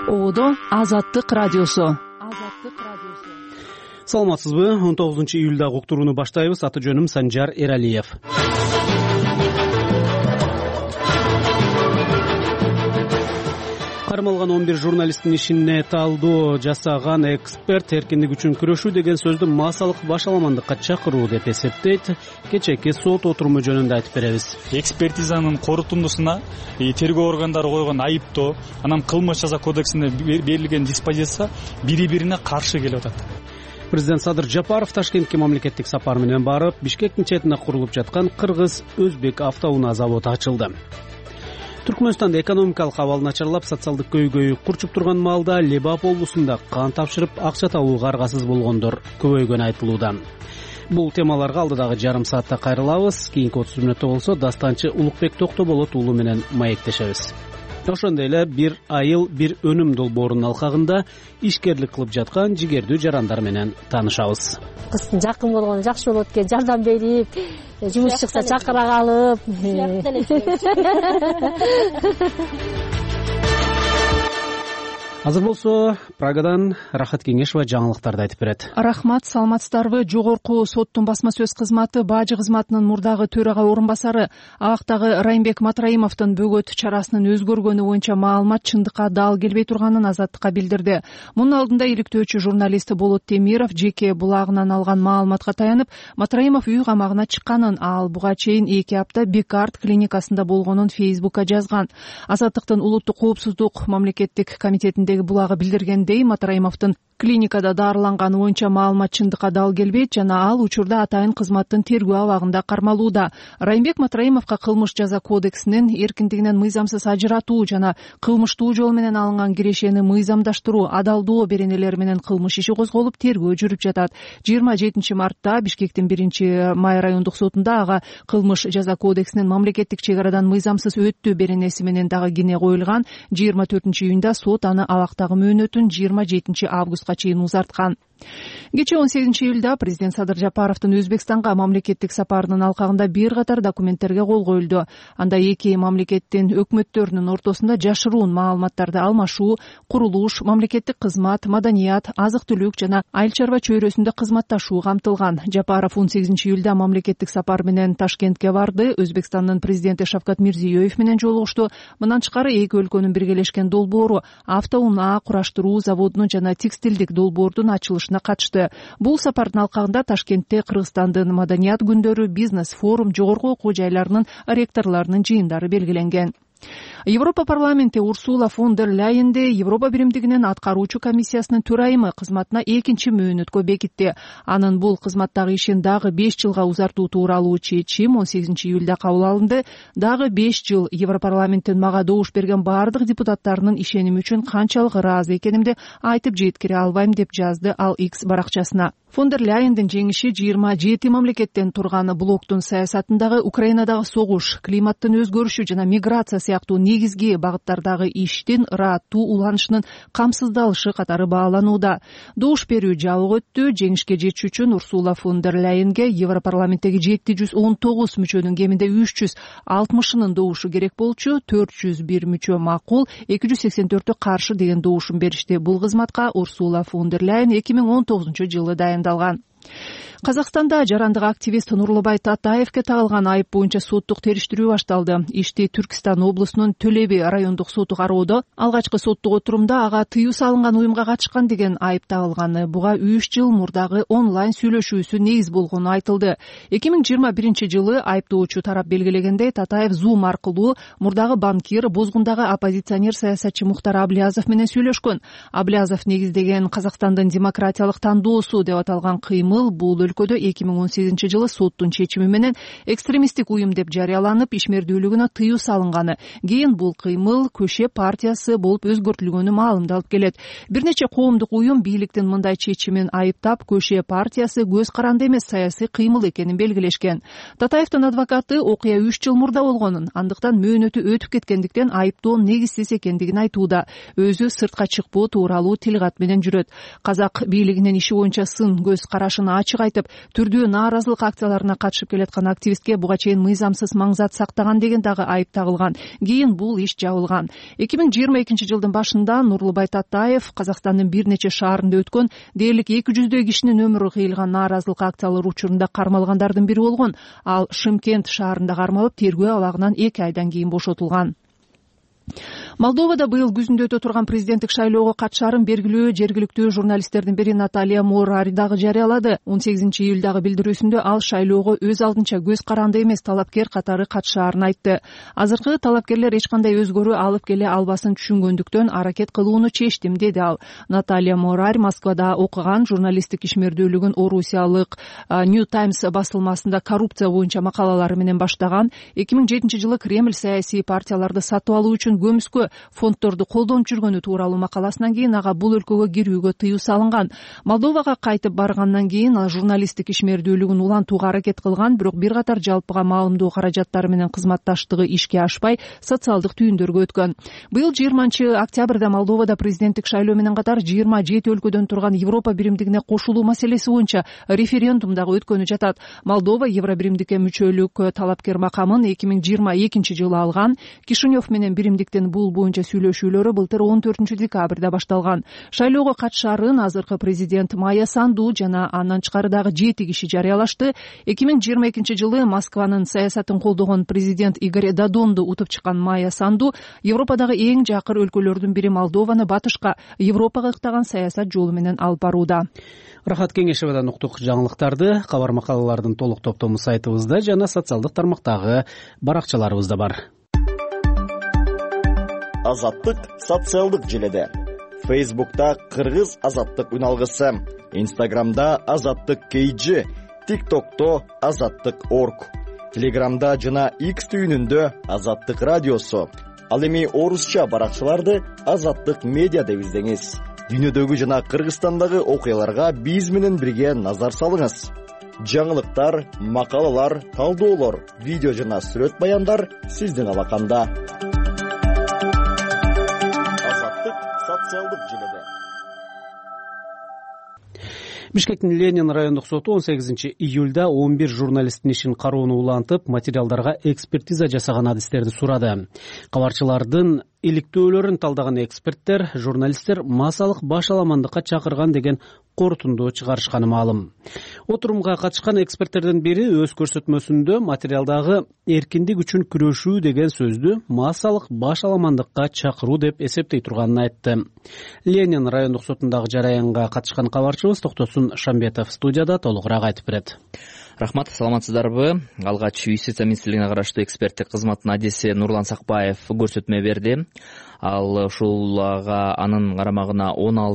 Оодо Азаттык радиосу. Саламатсызбы? 19-июлдагы уктурууну баштайбыз. Аты жөнүм Санжар Эралиев. Кармалган 11 журналисттин ишине талдоо жасаган эксперт эркиндик үчүн күрөшүү деген сөздү массалык башаламандыкка чакыруу деп эсептейт. Кечээки сот отуруму жөнүндө айтып беребиз. Экспертизанын корутундусуна тергөө органдары койгон айыптоо, анан кылмыш жаза кодексине берилген диспозиция бири-бирине каршы келип атат. Президент Садыр Жапаров Ташкентке мамлекеттик сапар менен барып, Бишкектин четинде курулуп жаткан Кыргыз-Өзбек автоунаа заводу ачылды. Түркмөнстанда экономикалык абал начарлап, социалдык көйгөй курчуп турган маалда Лебап облусунда кан тапшырып, акча табууга аргасыз болгондор көбөйгөнү айтылууда. Бул темаларга алдыдагы жарым саатта кайрылабыз. Кийинки 30 мүнөттө болсо дастанчы Улукбек Токтоболот уулу менен маектешебиз. Ошондой эле бир айыл бир өнүм долбоорунун алкагында ишкерлик кылып жаткан жигердүү жарандар менен таанышабыз. Кыздын жакын болгону жакшы болот экен, жардам берип, жумуш чыкса чакыра калып. Азыр болсо Прагадан Рахат Кеңешова жаңылыктарды айтып берет. Рахмат, саламатсыздарбы? Жогорку соттун басма сөз кызматы бажы кызматынын мурдагы төрага орун басары абактагы Райымбек Матраимовдун бөгөт чарасынын өзгөргөнү боюнча маалымат чындыкка дал келбей турганын Азаттыкка билдирди. Мунун алдында иликтөөчү журналист Болот Темиров жеке булагынан алган маалыматка таянып, Матраимов үй камагына чыкканын, ал буга чейин 2 апта Бекарт клиникасында болгонун Фейсбукка жазган. Азаттыктын улуттук коопсуздук мамлекеттик комитетинде булагы билдиргендей, Матраимовдун клиникада дарыланганы боюнча маалымат чындыкка дал келбейт жана ал учурда атайын кызматтын тергөө абагында кармалууда. Райымбек Матраимовго кылмыш жаза кодексинин эркиндигинен мыйзамсыз ажыратуу жана кылмыштуу жол менен алынган кирешени мыйзамдаштыруу, адалдоо беренелери менен кылмыш иши козголуп, тергөө жүрүп жатат. 27 мартта Бишкектин 1-Май райондук сотунда ага кылмыш жаза кодексинин мамлекеттик чек арадан мыйзамсыз өттүү беренеси менен дагы кине коюлган. 24-июнда сот аны абактагы мөөнөтүн 27 августка чейин узарткан. Кечээ 18-июлда президент Садыр Жапаровдун Өзбекстанга мамлекеттик сапарынын алкагында бир катар документтерге кол коюлду. Анда эки мамлекеттин өкмөттөрүнүн ортосунда жашыруун маалыматтарды алмашуу, курулуш, мамлекеттик кызмат, маданият, азык-түлүк жана айыл чарба чөйрөсүндө кызматташуу камтылган. Жапаров 18-июлда мамлекеттик сапар менен Ташкентке барды. Өзбекстандын президенти Шавкат Мирзиёев менен жолугушту. Мындан тышкары эки өлкөнүн биргелешкен долбоору автоунаа кураштыруу заводунун жана текстилдик долбоордун ачылышына катышты. Бул сапардын алкагында Ташкентте Кыргызстандын маданият күндөрү, бизнес форум, жогорку окуу жайларынын ректорлорунун жыйындары белгиленген. Европа парламенти Урсула фон дер Ляйенди Европа биримдигинин аткаруучу комиссиясынын төрайымы кызматына 2 мөөнөткө бекитти. Анын бул кызматтагы ишин дагы 5 жылга узартуу тууралуу чечим 18-июлда кабыл алынды. Дагы 5 жыл Европарламенттин мага добуш берген бардык депутаттарынын ишеними үчүн канчалык ыраазы экенимди айтып жеткире албайм, деп жазды ал X баракчасына. Фон дер Ляйендин жеңиши 27 мамлекеттен турган блоктун саясатындагы Украинадагы согуш, климаттын өзгөрүшү жана миграция сыяктуу негизги багыттардагы иштин ыраттуу уланышынын камсыздалышы катары бааланууда. Добуш берүү жабык өттү. Жеңишке жетиш үчүн Урсула фон дер Ляйенге Европарламенттеги 719 мүчөнүн кеминде 360-нын добушу керек болчу. 401 мүчө макул, 284-ө каршы деген добушун беришти. Бул кызматка Урсула фон дер Ляйен 2019-жылы дайындалган. Казакстанда жарандык активист Нурлубай Татаевке тагылган айып боюнча соттук териштирүү башталды. Ишти Түркистан облусунун Төлеби райондук соту кароодо. Алгачкы соттук отурумда ага тыюу салынган уюмга катышкан деген айып тагылганы. Буга 3 жыл мурдагы онлайн сүйлөшүүсү негиз болгону айтылды. 2021-жылы айыптоочу тарап белгилегендей, Татаев Zoom аркылуу мурдагы банкир, бозгундагы оппозиционер саясатчы Мухтар Аблязов менен сүйлөшкөн. Аблязов негиздеген Казакстандын демократиялык тандоосу деп аталган кыймыл бул өлкөдө 2018-жылы соттун чечими менен экстремисттик уюм деп жарыяланып, ишмердүүлүгүнө тыюу салынганы. Кийин бул кыймыл Көше партиясы болуп өзгөртүлгөнү маалымдалып келет. Бир нече коомдук уюм бийликтин мындай чечимин айыптап, Көше партиясы көз каранды эмес саясий кыймыл экенин белгилешкен. Татаевдин адвокаты окуя 3 жыл мурда болгонун, андыктан мөөнөтү өтүп кеткендиктен айыптоо негизсиз экендигин айтууда. Өзү сыртка чыкпоо тууралуу тил кат менен жүрөт. Казак бийлигинин иши боюнча сын көз карашын ачык айтып, тартып түрдүү нааразылык акцияларына катышып келаткан активистке буга чейин мыйзамсыз маңзат сактаган деген дагы айып тагылган. Кийин бул иш жабылган. 2022-жылдын башында Нурлубай Татаев Казакстандын бир нече шаарында өткөн дээрлик 200 кишинин өмүрү кыйылган нааразылык акциялар учурунда кармалгандардын бири болгон. Ал Шымкент шаарында кармалып, тергөө абагынан 2 айдан кийин бошотулган. Молдовада быйыл күзүндө өтө турган президенттик шайлоого катышаарын белгилүү жергиликтүү журналисттердин бири Наталья Морари дагы жарыялады. 18-июлдагы билдирүүсүндө ал шайлоого өз алдынча көз каранды эмес талапкер катары катышаарын айтты. Азыркы талапкерлер эч кандай өзгөрүү алып келе албасын түшүнгөндүктөн аракет кылууну чечтим, деди ал. Наталья Морари Москвада окуган, журналисттик ишмердүүлүгүн орусиялык New Times басылмасында коррупция боюнча макалалары менен баштаган. 2007-жылы Кремль саясий партияларды сатып алуу үчүн көмүскө фонддорду колдонуп жүргөнү тууралуу макаласынан кийин ага бул өлкөгө кирүүгө тыюу салынган. Молдовага кайтып баргандан кийин ал журналисттик ишмердүүлүгүн улантууга аракет кылган, бирок бир катар жалпыга маалымдоо каражаттары менен кызматташтыгы ишке ашпай, социалдык түйүндөргө өткөн. Быйыл 20-октябрда Молдовада президенттик шайлоо менен катар 27 өлкөдөн турган Европа биримдигине кошулуу маселеси боюнча референдум дагы өткөнү жатат. Молдова Евробиримдикке мүчөлүк талапкер макамын 2022-жылы алган. Кишинев менен биримдиктин бул боюнча сүйлөшүүлөрү былтыр 14-декабрда башталган. Шайлоого катышаарын азыркы президент Майя Санду жана андан тышкары дагы 7 киши жарыялашты. 2022-жылы Москванын саясатын колдогон президент Игорь Додонду утуп чыккан Майя Санду Европадагы эң жакыр өлкөлөрдүн бири Молдованы батышка, Европага ыктаган саясат жолу менен алып барууда. Рахат Кеңешевадан уктук жаңылыктарды кабар макалалардын толук топтому сайтыбызда жана социалдык тармактагы баракчаларыбызда бар. Азаттык социалдык желеде. Фейсбукта Кыргыз азаттык үналгысы, Инстаграмда Азаттык KG, ТикТокто Азаттык Орг, Телеграмда жана X түйүнүндө Азаттык радиосу. Ал эми орусча баракчаларды Азаттык медиа деп издеңиз. Дүйнөдөгү жана Кыргызстандагы окуяларга биз менен бирге назар салыңыз. Жаңылыктар, макалалар, талдоолор, видео жана сүрөт баяндар сиздин алаканда. Социалдык желеде. Бишкектин Ленин райондук соту 18-июлда 11 журналисттин ишин кароону улантып, материалдарга экспертиза жасаган адистерди сурады. Кабарчылардын иликтөөлөрүн талдаган эксперттер журналисттер массалык башаламандыкка чакырган деген корутунду чыгарышканы маалым. Отурумга катышкан эксперттердин бири өз көрсөтмөсүндө материалдагы эркиндик үчүн күрөшүү деген сөздү массалык башаламандыкка чакыруу деп эсептей турганын айтты. Ленин райондук сотундагы жараянга катышкан кабарчыбыз Токтосун Шамбетов студияда толугураак айтып берет. Рахмат, саламатсыздарбы? Алгач Юстиция министрлигине караштуу эксперттик кызматтын адиси Нурлан Сакбаев көрсөтмө берди. Ал ушулга анын карамагына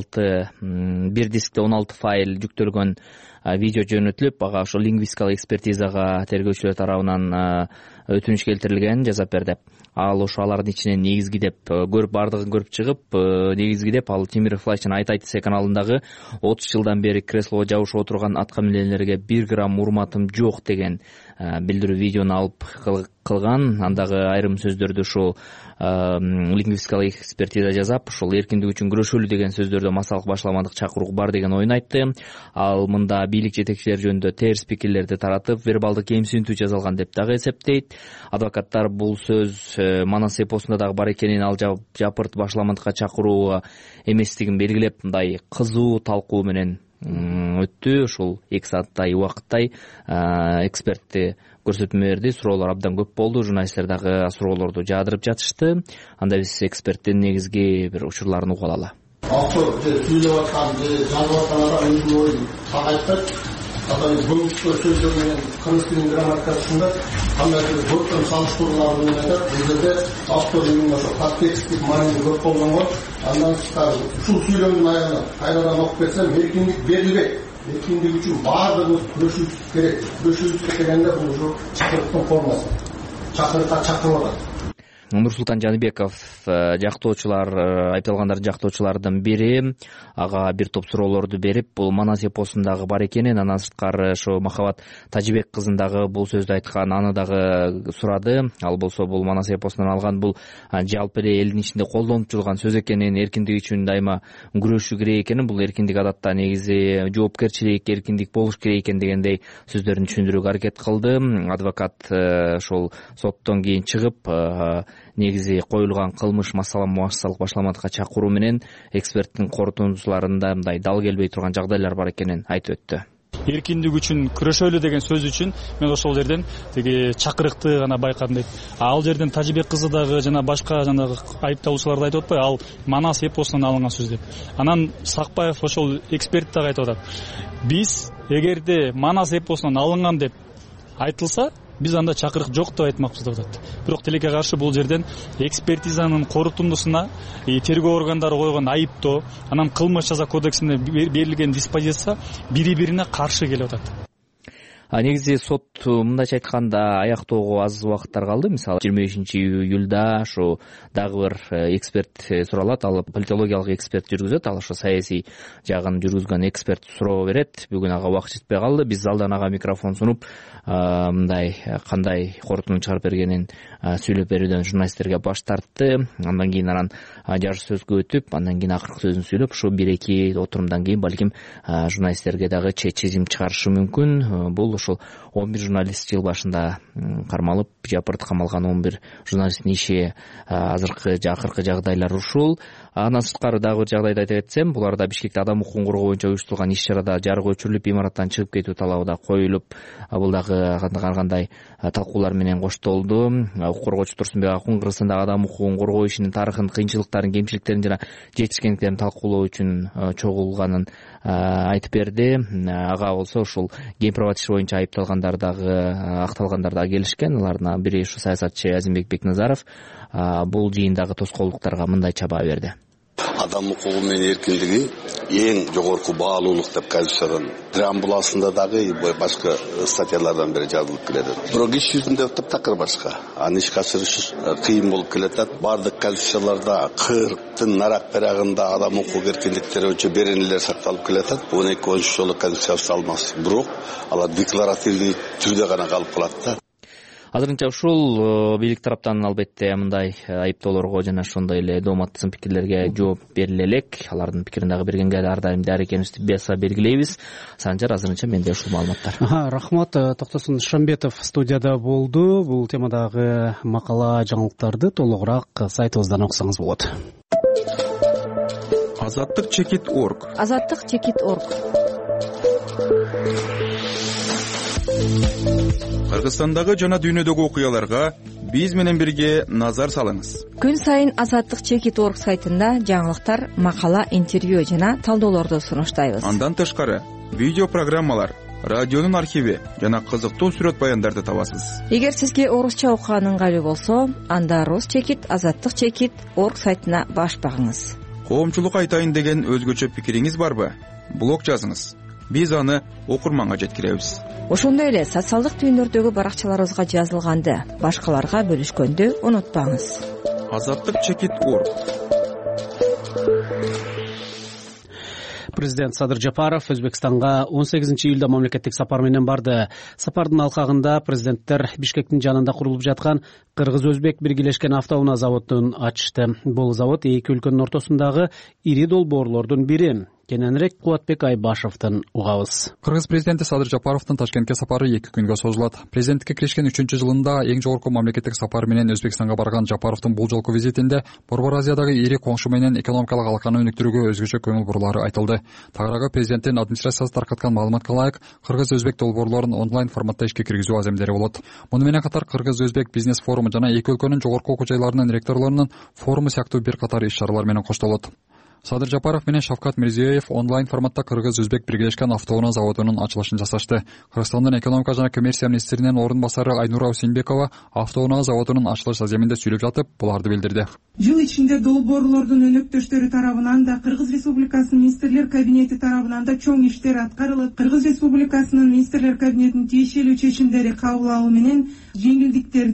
16 бир дискте 16 файл жүктөлгөн видео жөнөтүлүп, ага ошо лингвистикалык экспертизага тергөөчүлөр тарабынан өтүнүч келтирилген жазап берди. Ал ошо алардын ичинен негизги деп бардыгын көрүп чыгып, негизги деп ал Темиров Лайчын Айтсе каналындагы 30 жылдан бери креслого жабышып отурган аткаминерлерге 1 грамм урматым жок деген билдирүү видеону алып кылган. Андагы айрым сөздөрдү ушул лингвистикалык экспертиза жасап, ушул эркиндик үчүн күрөшөлү деген сөздөрдө массалык башаламандык чакыруу бар деген оюн айтты. Ал мында бийлик жетекчилери жөнүндө терс пикирлерди таратып, вербалдык кемсинтүү жасалган деп дагы эсептейт. Адвокаттар бул сөз Манас эпосунда дагы бар экенин, ал жапырт башаламандыкка чакыруу эместигин белгилеп, мындай кызуу талкуу менен өттү. Ушул 2 сааттай убакыттай экспертти көрсөтмө берди. Суроолор абдан көп болду. Журналисттер дагы суроолорду жаадырып жатышты. Анда биз эксперттин негизги бир учурларын угуп алалы. Сүйлөп аткан, жазып аткан өзүнүн оюн так айтат. Бүгүнкү сөздөр менен кыргыз тилинин грамматикасында кандайдыр көптөн салыштыруулар менен айтат. Бул жерде автордун ошо подтексттик маанисин көп колдонгон. Андан тышкары ушул сүйлөмдүн аягына кайрадан окуп берсем, эркиндик берилбейт. Эркиндик үчүн баардыгыбыз күрөшүүбүз керек. Күрөшүүбүз дегенде бул ушу чакырыктын формасы. Чакырыкка чакырып атат. Нурсултан Жаныбеков жактоочулар, айыпталгандардын жактоочуларынын бири ага бир топ суроолорду берип, бул Манас эпосундагы бар экенин, андан сырткары ошо Махабат Тажибек кызын дагы бул сөздү айткан, аны дагы сурады. Ал болсо бул Манас эпосунан алган, бул жалпы эле элдин ичинде колдонуп жүргөн сөз экенин, эркиндик үчүн дайыма күрөшүү керек экенин, бул эркиндик адатта негизи жоопкерчилик, эркиндик болуш керек экен дегендей сөздөрүн түшүндүрүүгө аракет кылды. Адвокат ошол соттон кийин чыгып, негизи коюлган кылмыш массалык башламатка чакыруу менен эксперттин корутундуларында мындай дал келбей турган жагдайлар бар экенин айтып өттү. Эркиндик үчүн күрөшөлү деген сөз үчүн мен ошол жерден тиги чакырыкты гана байкадым дейт. Ал жерден Тажибек кызы дагы жана башка жанагы айыпталуучулар да айтып атпайбы, ал Манас эпосунан алынган сөз деп. Анан Сакпаев ошол эксперт дагы айтып атат. Биз эгерде Манас эпосунан алынган деп айтылса, биз анда чакырык жок деп айтмакпыз деп атат. Бирок тилекке каршы бул жерден экспертизанын корутундусуна тергөө органдары койгон айыптоо, анан кылмыш жаза кодексинде берилген диспозиция бири-бирине каршы келип атат. Негизи сот мындайча айтканда аяктоого аз убакыттар калды. Мисалы 25-июлда ошо дагы бир эксперт суралат. Ал политологиялык эксперт жүргүзөт. Ал ошо саясий жагын жүргүзгөн эксперт суроо берет. Бүгүн ага убакыт жетпей калды. Биз залдан ага микрофон сунуп, мындай кандай корутуну чыгарып бергенин сүйлөп берүүдөн журналисттерге баш тартты. Андан кийин анан жарыш сөзгө өтүп, андан кийин акыркы сөзүн сүйлөп, ушу 1-2 отурумдан кийин балким журналисттерге дагы чечим чыгарышы мүмкүн. Бул ошол 11 журналист жыл башында кармалып, жапырт камалган 11 журналисттин иши акыркы жагдайлар ушул. Андан сырткары дагы бир жагдайды айтып кетсем, буларда Бишкекте адам укугун коргоо боюнча уюштурулган иш-чарада жарык өчүрүлүп, имараттан чыгып кетүү талабы да коюлуп, бул дагы ар кандай талкуулар менен коштолду. Укук коргоочу Турсунбек Акун Кыргызстандагы адам укугун коргоо ишинин тарыхын, кыйынчылыктарын, кемчиликтерин жана жетишкендиктерин талкуулоо үчүн чогулганын айтып берди. Ага болсо ушул геймпробат иши боюнча айыпталгандар дагы, акталгандар дагы келишкен. Алардын бири ушу саясатчы Азимбек Бекназаров бул жыйындагы тоскоолдуктарга мындайча баа берди. Адам укугу менен эркиндиги эң жогорку баалуулук деп Конституциядан, преамбуласында дагы башка статьялардан бери жазылып келет. Бирок иш жүзүндө таптакыр башка. Аны ишке ашырыш кыйын болуп келет. Бардык конституцияларда 40тын нарак берагында адам укук эркиндиктери боюнча беренелер сакталып келет. 12 жолу конституция алмас. Бирок алар декларативдүү түрдө гана калып калат. Азырынча ушул бийлик тараптан албетте мындай айыптоолорго жана ошондой эле дооматтын пикирлерге жооп бериле элек. Алардын пикирин дагы бергенге ар дайым даяр экенибизди баса белгилейбиз. Санжар, азырынча менде ушул маалыматтар. Рахмат. Токтосун Шамбетов студияда болду. Бул темадагы макала, жаңылыктарды толугураак сайтыбыздан окусаңыз болот. Азаттык-чекит.орг. Азаттык-чекит.орг. Кыргызстандагы жана дүйнөдөгү окуяларга биз менен бирге назар салыңыз. Күн сайын Азаттык-чекит.орг сайтында жаңылыктар, макала, интервью жана талдоолорду сунуштайбыз. Андан тышкары видео программалар, радионун архиви жана кызыктуу сүрөт баяндарды табасыз. Эгер сизге орусча окуган ыңгайлуу болсо, анда Рус-чекит, Азаттык-чекит.орг сайтына баш багыңыз. Коомчулук айтайын деген өзгөчө пикириңиз барбы? Блог жазыңыз. Биз аны окурманга жеткиребиз. Ошондой эле социалдык түйүндөрдөгү баракчаларыбызга жазылганды башкаларга бөлүшкөндү унутпаңыз. Азаттык-чекит.орг. Президент Садыр Жапаров Өзбекстанга 18-июлда мамлекеттик сапар менен барды. Сапардын алкагында президенттер Бишкектин жанында курулуп жаткан Кыргыз-Өзбек биргелешкен автоунаа заводун ачышты. Бул завод эки өлкөнүн ортосундагы ири долбоорлордун бири. Кененирээк Кубатбек Айбашевден угабыз. Кыргыз президенти Садыр Жапаровдун Ташкентке сапары 2 күнгө созулат. Президенттикке киришкен 3-жылында эң жогорку мамлекеттик сапар менен Өзбекстанга барган Жапаровдун бул жолку визитинде Борбор Азиядагы ири коңшу менен экономикалык алаканы өнүктүрүүгө өзгөчө көңүл бурулары айтылды. Тагыраагы президенттин администрациясы таркаткан маалыматка ылайык, Кыргыз-Өзбек долбоорлорун онлайн форматта ишке киргизүү аземдери болот. Муну менен катар Кыргыз-Өзбек бизнес форуму жана эки өлкөнүн жогорку окуу жайларынын ректорлорунун форуму сыяктуу бир катар иш-чаралар менен коштолот. Садыр Жапаров менен Шавкат Мирзиёев онлайн форматта Кыргыз-Өзбек биргелешкен автоунаа заводунун ачылышын жасашты. Кыргызстандын экономика жана коммерция министринин орун басары Айнура Усейнбекова автоунаа заводунун ачылыш аземинде сүйлөп жатып, буларды билдирди. Жыл ичинде долбоорлордун өнөктөштөрү тарабынан да, Кыргыз Республикасынын министрлер кабинети тарабынан да чоң иштер аткарылып, Кыргыз Республикасынын министрлер кабинетинин тиешелүү чечимдери кабыл алуу менен жеңилдиктерди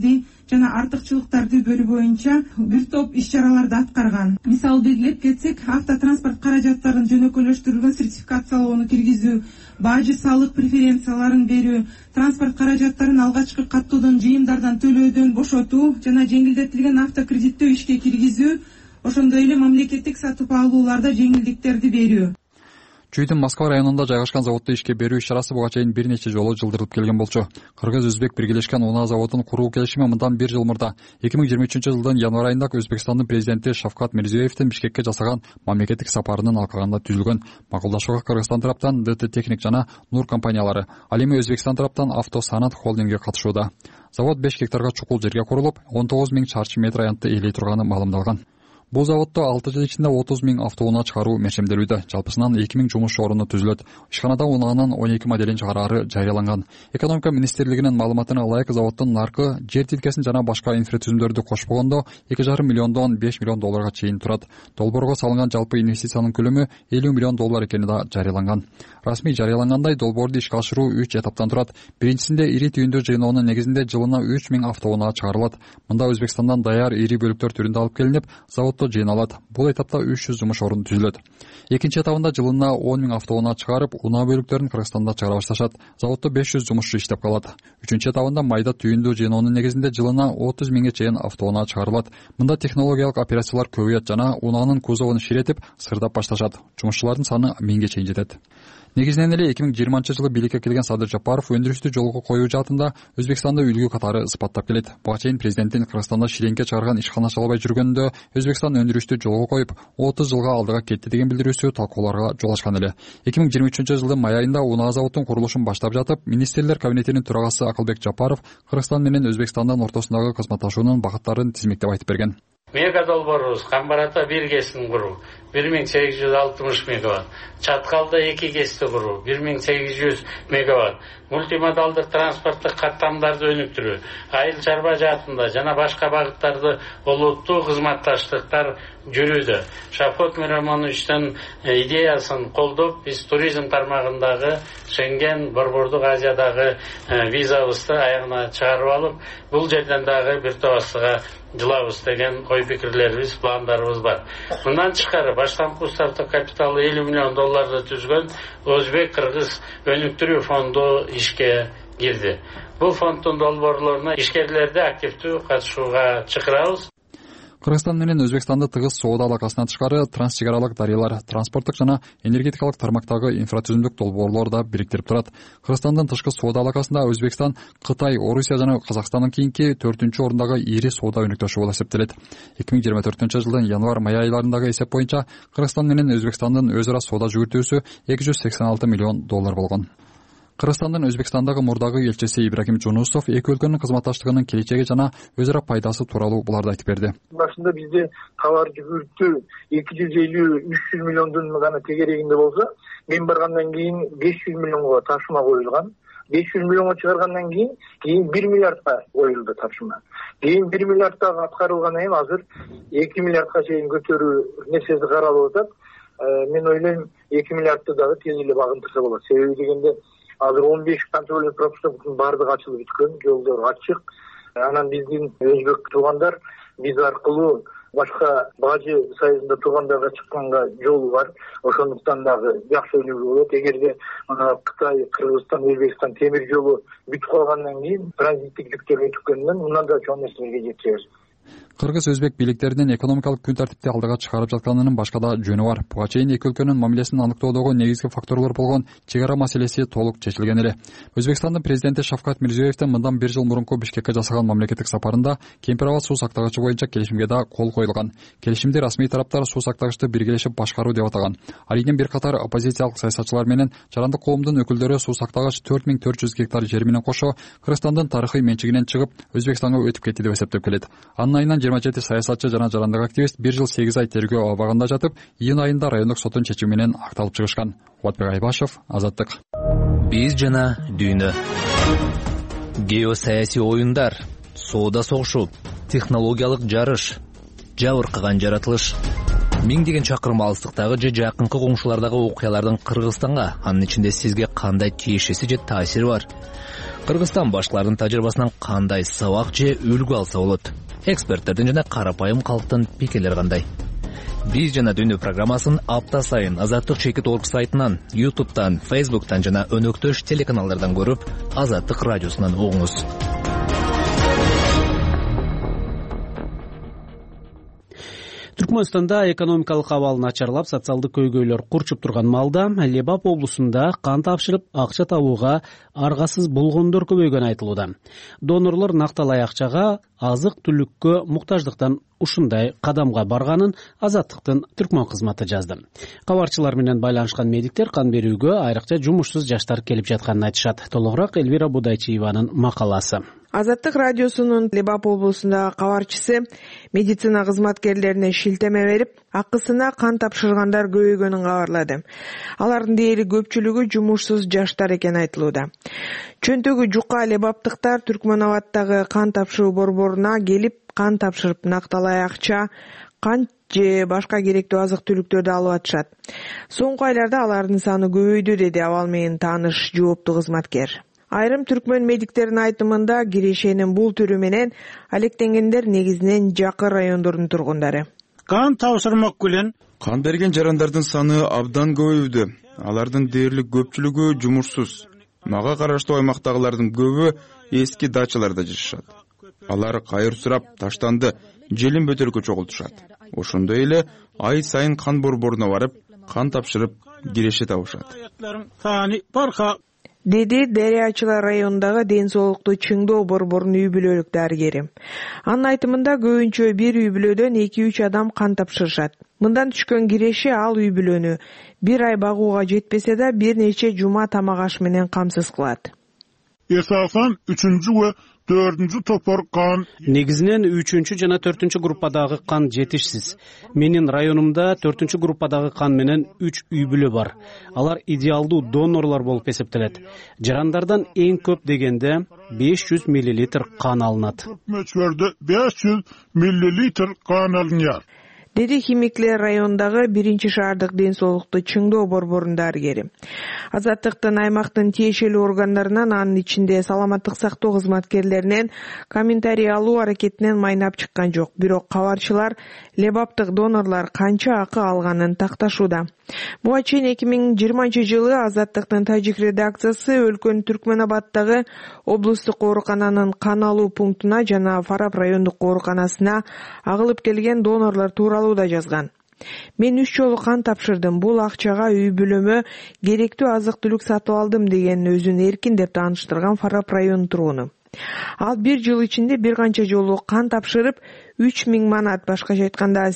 жана артыкчылыктарды бөлүү боюнча бир топ иш-чараларды аткарган. Мисалы белгилеп кетсек, автотранспорт каражаттарын жөнөкөйлөштүрүлгөн сертификациялоону киргизүү, бажы салык преференцияларын берүү, транспорт каражаттарын алгачкы каттоодон жыйымдардан төлөөдөн бошотуу жана жеңилдетилген автокредиттөө ишке киргизүү, ошондой эле мамлекеттик сатып алууларда жеңилдиктерди берүү. Чүйдүн Москва районунда жайгашкан заводду ишке берүү иш-чарасы буга чейин бир нече жолу жылдырылып келген болчу. Кыргыз-өзбек биргелешкен унаа заводун куруу келишими мындан 1 жыл мурда 2023-жылдын январ айында Өзбекстандын президенти Шавкат Мирзиёевдин Бишкекке жасаган мамлекеттик сапарынын алкагында түзүлгөн. Макулдашууга Кыргызстан тараптан ДТ Техник жана Нур компаниялары, ал эми Өзбекстан тараптан Авто Санат холдинги катышууда. Завод 5 гектарга чукул жерге курулуп, 19 000 чарчы метр аянтты ээлей турганы маалымдалган. Бул заводдо 6 жыл ичинде 30 000 автоунаа чыгаруу мерчемделүүдө. Жалпысынан 2000 жумуш орunu түзүлөт. Ишканада унаанын 12 моделин чыгарары жарыяланган. Экономика министрлигинин маалыматына ылайык заводдун наркы жер тилкесин жана башка инфратүзүмдөрдү кошпогондо 2,5 миллиондон 5 миллион долларга чейин турат. Долбоорго салынган жалпы инвестициянын көлөмү 50 миллион доллар экени да жарыяланган. Расмий жарыялангандай долбоорду ишке ашыруу 3 этаптан турат. Биринчисинде ири түйүндүү жыйноонун негизинде жылына 3000 автоунаа чыгарылат. Мында Өзбекстандан даяр ири бөлүктөр түрүндө алып келинип, заводдо жыйналат. Бул этапта 300 жумуш орunu түзүлөт. Экинчи этабында жылына 10 000 автоунаа чыгарып, унаа бөлүктөрүн Кыргызстанда чыгара башташат. Заводдо 500 жумушчу иштеп калат. Үчүнчү этабында майда түйүндүү жыйноонун негизинде жылына 30 000ге чейин автоунаа чыгарылат. Мында технологиялык операциялар көбөйөт жана унаанын кузовун ширетип, сырдап башташат. Жумушчулардын саны 1000ге чейин жетет. Негизинен эле 2020-жылы бийликке келген Садыр Жапаров өндүрүштү жолго коюу жаатында Өзбекстанды үлгү катары ыспаттап келет. Буга чейин президенттин Кыргызстанда ширеңке чыгарган ишкана ача албай жүргөндө Өзбекстан өндүрүштү жолго коюп, 30 жылга алдыга кетти деген билдирүүсү талкууларга жол ачкан эле. 2023-жылдын май айында унаа заводдун курулушун баштап жатып, министрлер кабинетинин төрагасы Акылбек Жапаров Кыргызстан менен Өзбекстандын ортосундагы кызматташуунун багыттарын тизмектеп айтып берген. Мега долбоорубуз Камбарата 1 кесин куруу 1860 мегаватт, Чаткалда 2 кести куруу 1800 мегаватт, мультимодалдык транспорттук каттамдарды өнүктүрүү, айыл чарба жаатында жана башка багыттарды олуттуу кызматташтыктар жүрүүдө. Шапкот Миромоновичтин идеясын колдоп, биз туризм тармагындагы Шенген, Борбордук Азиядагы визабызды аягына чыгарып алып, бул жерден дагы бир топастыга жылабыз деген ой пикирлерибиз, пландарыбыз бар. Мындан тышкары баштапкы устартык капиталы 50 миллион долларды түзгөн Өзбек-Кыргыз өнүктүрүү фонду ишке кирди. Бул фонддун долбоорлоруна ишкерлерди активдүү катышууга чакырабыз. Кыргызстан менен Өзбекстанды тыгыз соода алакасынан тышкары транс чек аралык дарыялар, транспорттук жана энергетикалык тармактагы инфратүзүмдүк долбоорлор да бириктирип турат. Кыргызстандын тышкы соода алакасында Өзбекстан, Кытай, Орусия жана Казакстандан кийинки 4-ордундагы ири соода өнөктөшү болуп эсептелет. 2024-жылдын январ-май айларындагы эсеп боюнча Кыргызстан менен Өзбекстандын өз ара соода жүгүртүүсү 286 миллион доллар болгон. Кыргызстандын Өзбекстандагы мурдагы элчиси Ибрагим Жунусов эки өлкөнүн кызматташтыгынын келечеги жана өз ара пайдасы тууралуу буларды айтып берди. Башында бизде товар жүгүртүү 250-300 миллиондун гана тегерегинде болсо, мен баргандан кийин 500 миллионго тапшырма коюлган. 500 миллионго чыгаргандан кийин 1 миллиардка коюлду тапшырма. Кийин 1 миллиардка аткарылгандан кийин азыр 2 миллиардка чейин көтөрүү нерсеси каралып атат. Мен ойлойм 2 миллиардты дагы тез эле багынтырса болот. Себеби дегенде азыр 15 контрольный пропусктун баардыгы ачылып бүткөн, жолдор ачык. Анан биздин өзбек туугандар биз аркылуу башка бажы союзунда тургандарга чыкканга жолу бар. Ошондуктан дагы жакшы өнүгүү болот. Эгерде Кытай, Кыргызстан, Өзбекстан темир жолу бүтүп калгандан кийин транзиттик жүктөр өтүккөндөн мындан да чоң нерселерге жетебиз. Кыргыз-өзбек бийликтеринин экономикалык күн тартипти алдыга чыгарып жатканынын башка да жөнү бар. Буга чейин эки өлкөнүн мамилесин аныктоодогу негизги факторлор болгон чек ара маселеси толук чечилген эле. Өзбекстандын президенти Шавкат Мирзиёевдин мындан 1 жыл мурунку Бишкекке жасаган мамлекеттик сапарында Кемпир Аба суу сактагычы боюнча келишимге да кол коюлган. Келишимди расмий тараптар суу сактагычты биргелешип башкаруу деп атаган. Ал эми бир катар оппозициялык саясатчылар менен жарандык коомдун өкүлдөрү суу сактагач 4400 гектар жер менен кошо Кыргызстандын тарыхый менчигинен чыгып Өзбекстанга өтүп кетти деп эсептеп келет. Анын айынан 27 саясатчы жана жарандык активист 1 жыл 8 ай тергөө абагында жатып, июнь айында райондук соттун чечими менен акталып чыгышкан. Кубатбек Айбашев, Азаттык. Биз жана дүйнө. Геосаясий оюндар, соода согушу, технологиялык жарыш, жабыркаган жаратылыш. Миңдеген чакырым алыстыктагы же жакынкы коңшулардагы окуялардын Кыргызстанга, анын ичинде сизге кандай тиешеси же таасири бар? Кыргызстан башкаларынын тажрыйбасынан кандай сабак же үлгү алса болот? Эксперттердин жана карапайым калктын пикирлери кандай? Биз жана дүйнө программасын апта сайын Азаттык Чекит.org сайтынан, YouTube'дан, Facebook'тан жана өнөктөш телеканалдардан көрүп, Азаттык радиосунан угуңуз. Түркмөнстанда экономикалык абал начарлап, социалдык көйгөйлөр курчуп турган маалда Лебап облусунда кан тапшырып, акча табууга аргасыз болгондор көбөйгөнү айтылууда. Донорлор накталай акчага, азык-түлүккө муктаждыктан ушундай кадамга барганын Азаттыктын түркмөн кызматы жазды. Кабарчылар менен байланышкан медиктер кан берүүгө айрыкча жумушсуз жаштар келип жатканын айтышат. Толугураак Элвира Будайчиеванын макаласы. Азаттык радиосунун Лебап облусундагы кабарчысы медицина кызматкерлерине шилтеме берип, акысына кан тапшыргандар көбөйгөнүн кабарлады. Алардын дээрлик көпчүлүгү жумушсуз жаштар экени айтылууда. Чөнтөгү жука лебаптыктар Түркмөн абаттагы кан тапшыруу борборуна келип, кан тапшырып, накталай акча, кан же башка керектүү азык-түлүктөрдү алып атышат. Соңку айларда алардын саны көбөйдү, деди абал менен тааныш жооптуу кызматкер. Айрым түркмөн медиктеринин айтымында кирешенин бул түрү менен алектенгендер негизинен жакын райондордун тургундары. Кан тапшырмак менен кан берген жарандардын саны абдан көбөйдү. Алардын дээрлик көпчүлүгү жумушсуз. Мага караштуу аймактагылардын көбү эски дачаларда жашашат. Алар кайыр сурап, таштанды, желин бөтөлкө чогултушат. Ошондой эле ай сайын кан борборуна барып, кан тапшырып, киреше табышат. Деди Дарыячылар районундагы ден соолукту чыңдоо борборунун үй бүлөлүк дарыгери. Анын айтымында көбүнчө бир үй бүлөдөн 2-3 адам кан тапшырышат. Мындан түшкөн киреше ал үй бүлөнү бир ай багууга жетпесе да бир нече жума тамак аш менен камсыз кылат. Эсасан 3-cü ve 4-cü topor kan. Негизинен 3-cü жана 4-cü группадагы кан жетишсиз. Менин районумда 4-cü группадагы кан менен 3 үй бүлө бар. Алар идеалдуу донорлор болуп эсептелет. Жарандардан эң көп дегенде 500 мл кан алынат. Мөчөрдө 500 мл кан алынат. Деди Химиклер районундагы 1-шаардык ден соолукту чыңдоо борборунун дарыгери. Азаттыктын аймактын тиешелүү органдарынан, анын ичинде саламаттык сактоо кызматкерлеринен комментарий алуу аракетинен майнап чыккан жок. Бирок кабарчылар лебаптык донорлор канча акы алганын такташууда. Буга чейин 2020-жылы Азаттыктын тажик редакциясы өлкөнүн Түркмөн абаттагы облустук оорукананын кан алуу пунктуна жана Фарап райондук ооруканасына агылып келген донорлор тууралуу да жазган. Мен 3 жолу кан тапшырдым. Бул акчага үй бүлөмө керектүү азык-түлүк сатып алдым деген өзүн эркин деп тааныштырган Фарап районунун тургуну. Ал 1 жыл ичинде бир канча жолу кан тапшырып, 3000 манат, башкача айтканда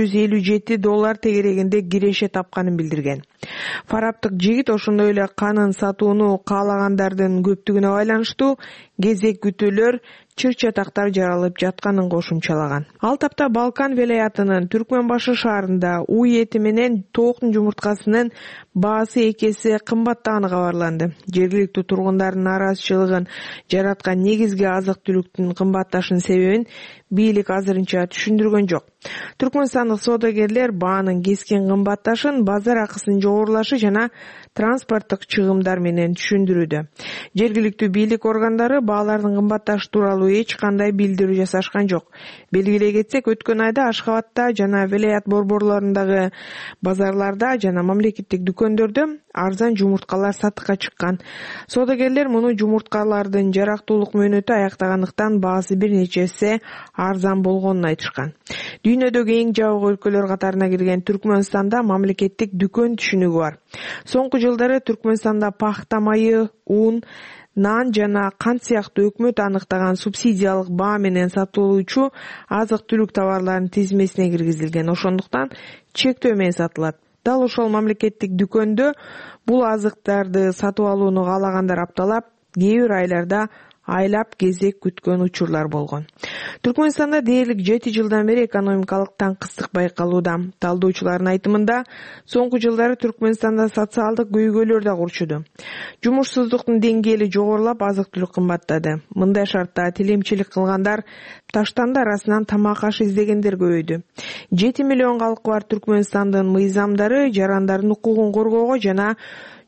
$857 тегерегинде киреше тапканын билдирген. Фараптык жигит ошондой эле канын сатууну каалагандардын көптүгүнө байланыштуу кезек күтүүлөр, чыр-чатактар жаралып жатканын кошумчалаган. Ал тапта Балкан велаятынын Түркмөнбашы шаарында уй эти менен тооктун жумурткасынын баасы 2 эсе кымбаттаганы кабарланды. Жергиликтүү тургундардын нааразычылыгын жараткан негизги азык-түлүктүн кымбатташынын себебин бийлик азырынча түшүндүргөн жок. Түркмөнстандык соодагерлер баанын кескен кымбатташын базар акысынын жогорулашы жана транспорттук чыгымдар менен түшүндүрүүдө. Жергиликтүү бийлик органдары баалардын кымбатташы тууралуу эч кандай билдирүү жасашкан жок. Белгилей кетсек, өткөн айда Ашхабадта жана Велаят борборлорундагы базарларда жана мамлекеттик дүкөндөрдө арзан жумурткалар сатыкка чыккан. Соодагерлер муну жумурткалардын жарактуулук мөөнөтү аяктагандыктан баасы бир нече эсе арзан болгонун айтышкан. Дүйнөдөгү эң жабык өлкөлөр катарына кирген Түркмөнстанда мамлекеттик дүкөн түшүнүгү бар. Соңку жылдары Түркмөнстанда пахта майы, ун, нан жана кант сыяктуу өкмөт аныктаган субсидиялык баа менен сатылуучу азык-түлүк товарларынын тизмесине киргизилген. Ошондуктан чектөө менен сатылат. Дал ошол мамлекеттик дүкөндө бул азыктарды сатып алууну каалагандар апталап, кээ бир айларда айлап кезек күткөн учурлар болгон. Түркмөнстанда дээрлик 7 жылдан бери экономикалык таңкыстык байкалууда. Талдоочулардын айтымында, соңку жылдары Түркмөнстанда социалдык көйгөйлөр да курчуду. Жумушсуздуктун деңгээли жогорулап, азык-түлүк кымбаттады. Мындай шартта тилемчилик кылгандар таштанды арасынан тамак аш издегендер көбөйдү. 7 миллион калкы бар Түркмөнстандын мыйзамдары жарандардын укугун коргоого жана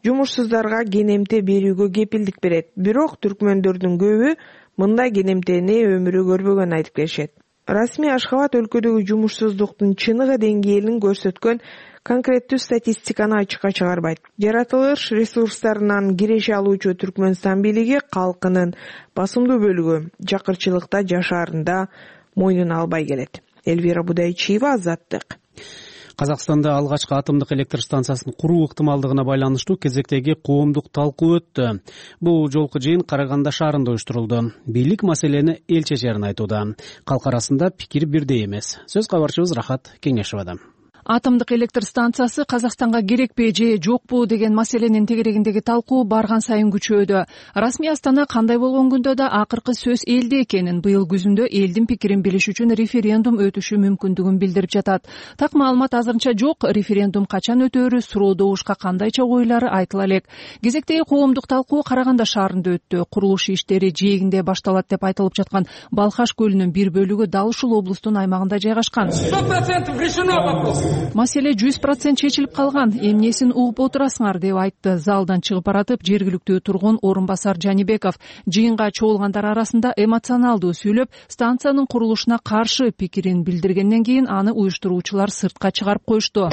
жумушсуздарга кенемте берүүгө кепилдик берет. Бирок түркмөндөрдүн көбү мындай кенемтени өмүрү көрбөгөнүн айтып келишет. Расмий Ашхабад өлкөдөгү жумушсуздуктун чыныгы деңгээлин көрсөткөн конкреттүү статистиканы ачыкка чыгарбайт. Жаратылыш ресурстарынан киреше алуучу Түркмөнстан бийлиги калкынын басымдуу бөлүгү жакырчылыкта жашаарында мойнун албай келет. Элвира Будайчиева, Азаттык. Казакстанда алгачкы атомдук электр станциясын куруу ыктымалдыгына байланыштуу кезектеги коомдук талкуу өттү. Бул жолку жыйын Караганда шаарында уюштурулду. Бийлик маселени эл чечерин айтууда. Калк арасында пикир бирдей эмес. Сөз кабарчыбыз Рахат Кеңешевада. Атомдук электр станциясы Казакстанга керекпи же жокпу деген маселенин тегерегиндеги талкуу барган сайын күчөдө. Расмий Астана кандай болгон күндө да акыркы сөз элде экенин, быйыл күзүндө элдин пикирин билиш үчүн референдум өтүшү мүмкүндүгүн билдирип жатат. Так маалымат азырынча жок. Референдум качан өтөөрү суроо добушка кандайча ойлары айтыла элек. Кезектеги коомдук талкуу Караганда шаарында өттү. Курулуш иштери жээгинде башталат деп айтылып жаткан Балхаш көлүнүн бир бөлүгү дал ушул облустун аймагында жайгашкан. 100% решено вопрос. Маселе 100% чечилип калган. Эмнесин угуп отурасыңар деп айтты залдан чыгып баратып жергиликтүү тургун орун басар Жанибеков. Жыйынга чогулгандар арасында эмоционалдуу сүйлөп, станциянын курулушуна каршы пикирин билдиргенден кийин аны уюштуруучулар сыртка чыгарып коюшту.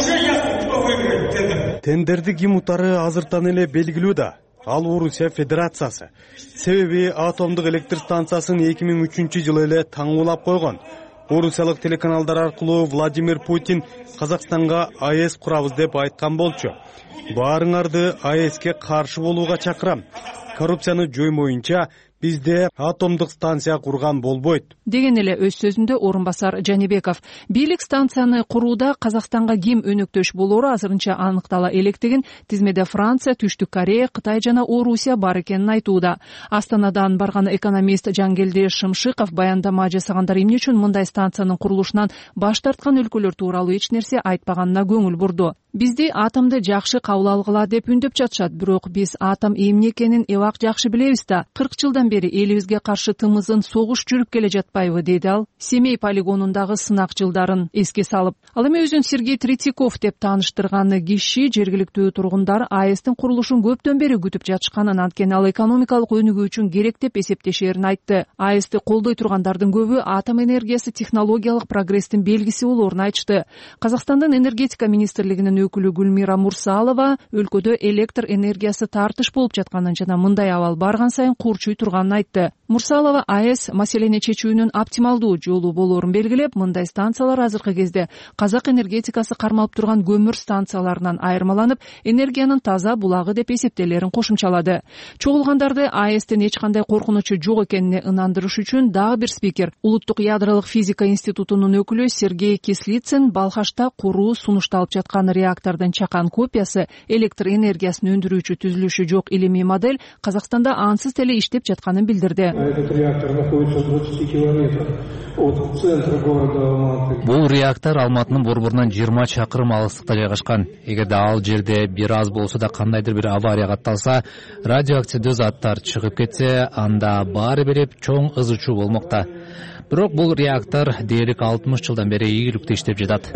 Тендерди ким утары азыртан эле белгилүү да. Ал Орусия Федерациясы. Себеби атомдук электр станциясын 2003-жылы эле таңуулап койгон. Орусиялык телеканалдар аркылуу Владимир Путин Казакстанга АЭС курабыз деп айткан болчу. Баарыңарды АЭСке каршы болууга чакырам. Коррупцияны жоймоюнча бизде атомдук станция курган болбойт деген эле өз сөзүндө орун басар Жанибеков. Бийлик станцияны курууда Казакстанга ким өнөктөш болоору азырынча аныктала электигин, тизмеде Франция, Түштүк Корея, Кытай жана Орусия бар экенин айтууда. Астанадан барган экономист Жангелди Шымшыков баяндама жасагандар эмне үчүн мындай станциянын курулушунан баш тарткан өлкөлөр тууралуу эч нерсе айтпаганына көңүл бурду. Бизди атомду жакшы кабыл алгыла деп үндөп жатышат, бирок биз атом эмне экенин эбак жакшы билебиз да. 40 жылдан бери элибизге каршы тымызын согуш жүрүп келе жатпайбы, деди ал Семей полигонундагы сынак жылдарын эске салып. Ал эми өзүн Сергей Третьяков деп тааныштырган киши жергиликтүү тургундар АЭСтин курулушун көптөн бери күтүп жатышканын, анткени ал экономикалык өнүгүү үчүн керек деп эсептешерин айтты. АЭСти колдой тургандардын көбү атом энергиясы технологиялык прогресстин белгиси болоорун айтышты. Казакстандын энергетика министрлигинин өкүлү Гүлмира Мурсалова өлкөдө электр энергиясы тартыш болуп жатканын жана мындай абал барган сайын курчуй турганын айтты. Мурсалова АЭС маселени чечүүнүн оптималдуу жолу болоорун белгилеп, мындай станциялар азыркы кезде казак энергетикасы кармалып турган көмүр станцияларынан айырмаланып, энергиянын таза булагы деп эсептелерин кошумчалады. Чогулгандарды АЭСтен эч кандай коркунучу жок экенине ынандырыш үчүн дагы бир спикер, Улуттук ядролук физика институтунун өкүлү Сергей Кислицын Балхашта куруу сунушталып жаткан реактордун чакан копиясы, электр энергиясын өндүрүүчү түзүлүшү жок илимий модель Казакстанда ансыз эле иштеп жатканын билдирди. Этот реактор находится в 20 километрах от центра города Алматы. Бул реактор Алматынын борборунан 20 чакырым алыстыкта жайгашкан. Эгерде ал жерде бир аз болсо да кандайдыр бир авария катталса, радиоактивдүү заттар чыгып кетсе, анда баары бир чоң ыз учуу болмокта. Бирок бул реактор дээрлик 60 жылдан бери ийгиликтүү иштеп жатат,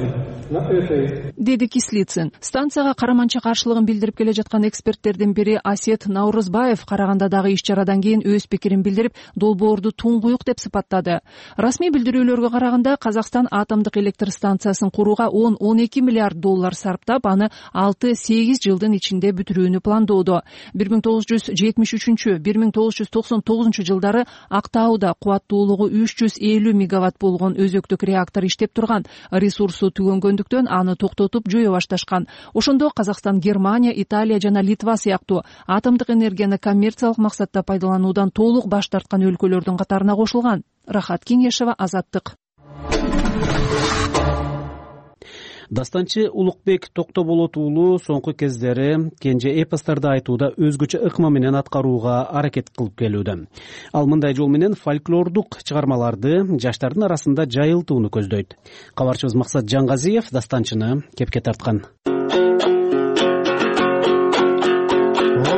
деди Кислицын. Станцияга караманча каршылыгын билдирип келе жаткан эксперттердин бири Асет Наурызбаев Карагандадагы иш-чарадан кийин өз пикирин билдирип, долбоорду туңгуюк деп сыпаттады. Расмий билдирүүлөргө караганда, Казакстан атомдук электр станциясын курууга 10-12 миллиард доллар сарптап, аны 6-8 жылдын ичинде бүтүрүүнү пландоодо. 1973-1999 жылдары Актауда кубаттуулугу 350 мегаватт болгон өзөктүк реактор иштеп турган. Ресурсу түгөнгөндүктөн аны токтотуп жое башташкан. Ошондо Казакстан, Германия, Италия жана Литва сыяктуу атомдук энергияны коммерциялык максатта пайдалануудан толук баш тарткан өлкөлөрдүн катарына кошулган. Рахат Кеңешева, Азаттык. Дастанчы Улукбек Токтоболот уулу соңку кездери кенже эпостарды айтууда өзгөчө ыкма менен аткарууга аракет кылып келүүдө. Ал мындай жол менен фольклордук чыгармаларды жаштардын арасында жайылтууну көздөйт. Кабарчыбыз Максат Жангазиев дастанчыны кепке тарткан. Озун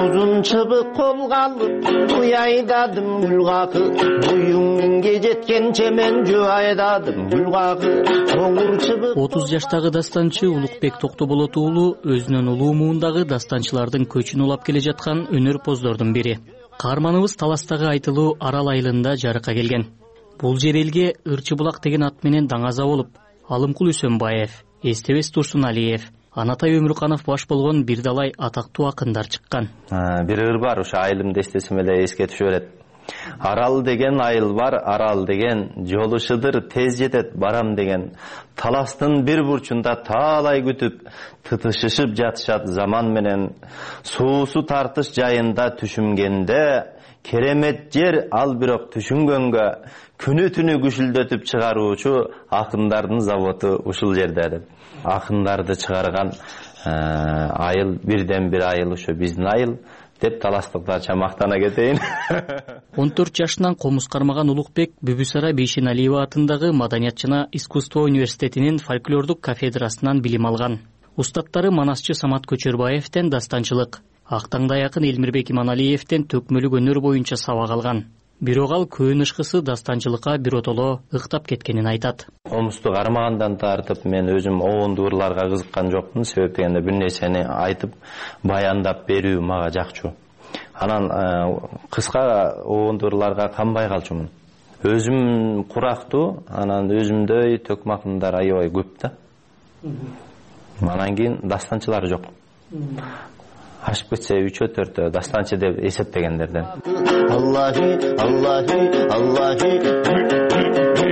чыбык колго алып уй айдадым гүл какып буюң миңге жеткенче мен жөө айдадым гүл какып коңур чыбык 30 жаштагы дастанчы Улукбек Токтоболот уулу өзүнүн улуу муундагы дастанчылардын көчүн улап келе жаткан өнөрпоздордун бири. Каарманыбыз Таластагы айтылуу Арал айылында жарыкка келген. Бул жер элге Ырчы булак деген ат менен даңаза болуп, Алымкул Үсөнбаев, Эстебес Турсуналиев, Анатай Өмүрканов баш болгон бир далай атактуу акындар чыккан. Бир ыр бар, ушу айылымды эстесем эле эске түшө берет. Арал деген айыл бар, арал деген жолушудыр, тез жетет барам деген. Таластын бир бурчунда таалай күтүп, тытышышып жатышат заман менен. Суусу тартыш жайында түшүнгенде, керемет жер ал бирок түшүнгөнгө, күнү түнү күшүлдөтүп чыгаруучу акындардын заводу ушул жерде деп. Акындарды чыгарган айыл бирден бир айыл ушу биздин айыл деп таластыктарча мактана кетейин. 14 жашынан комуз кармаган Улукбек Бүбүсара Бейшеналиева атындагы Маданият жана искусство университетинин фольклордук кафедрасынан билим алган. Устаттары Манасчы Самат Көчөрбаевден дастанчылык, Актаңдай акын Элмирбек Иманалиевден төкмөлүк өнөр боюнча сабак алган. Бирок ал көөнышкысы дастанчылыкка биротоло ыктап кеткенин айтат. Комузду кармагандан тартып мен өзүм оонду ырларга кызыккан жокмун. Себеп дегенде бир нерсени айтып, баяндап берүү мага жакчу. Анан кыска оонду ырларга канбай калчумун. Өзүм курактуу, анан өзүмдөй төкмө акындар аябай көп да. Анан кийин дастанчылар жок. Ашып кетсе 3-4 дастанчы деп эсептегендерден. Аллахи, Аллахи, Аллахи.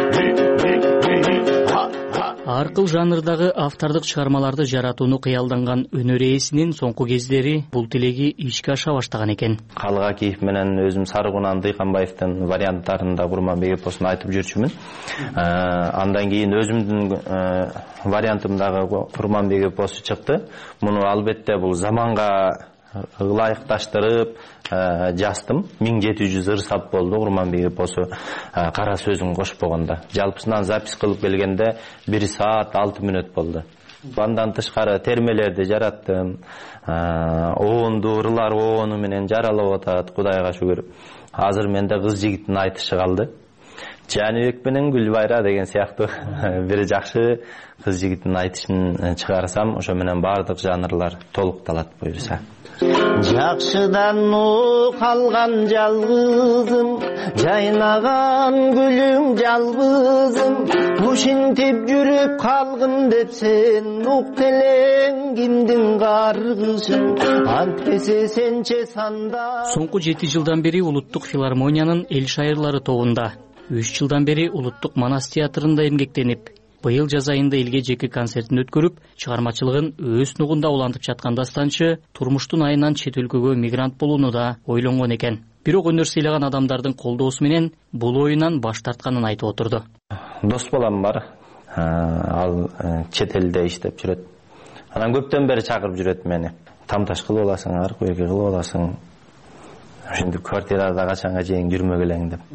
Ар кыл жанрдагы автордук чыгармаларды жаратууну кыялданган өнөр ээсинин соңку кездери бул тилеги ишке аша баштаган экен. Калгакиев менен өзүм Сарыгунан Дыйканбаевдин варианттарында Курманбек эпосун айтып жүрчүмүн. Андан кийин өзүмдүн вариантымдагы Курманбек эпосу чыкты. Муну албетте бул заманга ылайыкташтырып жаздым. 1700 ыр сап болду Курманбек эпосу кара сөзүн кошпогондо. Жалпысынан запись кылып келгенде 1 саат 6 мүнөт болду. Андан тышкары термелерди жараттым. Оонду ырлар оону менен жаралып атат, Кудайга шүгүр. Азыр менде кыз жигиттин айтышы калды. Жаныбек менен Гүлбайра деген сыяктуу бир жакшы кыз жигиттин айтышын чыгарсам, ошо менен бардык жанрлар толукталат буюрса. Жакшыдан калган жалгызым, жайнаган гүлүм жалбызым, ушинтип жүрүп калгын деп сен ук элең кимдин каргышын, антпесе сенче санда. Соңку 7 жылдан бери Улуттук филармониянын эл шайырлары тобунда, 3 жылдан бери Улуттук Манас театрында эмгектенип, быйыл жаз айында элге жеке концертин өткөрүп, чыгармачылыгын өз нугунда улантып жаткан дастанчы турмуштун айынан чет өлкөгө мигрант болууну да ойлонгон экен. Бирок өнөр сыйлаган адамдардын колдоосу менен бул оюнан баш тартканын айтып отурду. Дос балам бар. Ал чет элде иштеп жүрөт. Анан көптөн бери чакырып жүрөт мени. Тамташ кылып аласың, аркы берки кылып аласың. Ошентип квартирада качанга чейин жүрмөгөлең деп.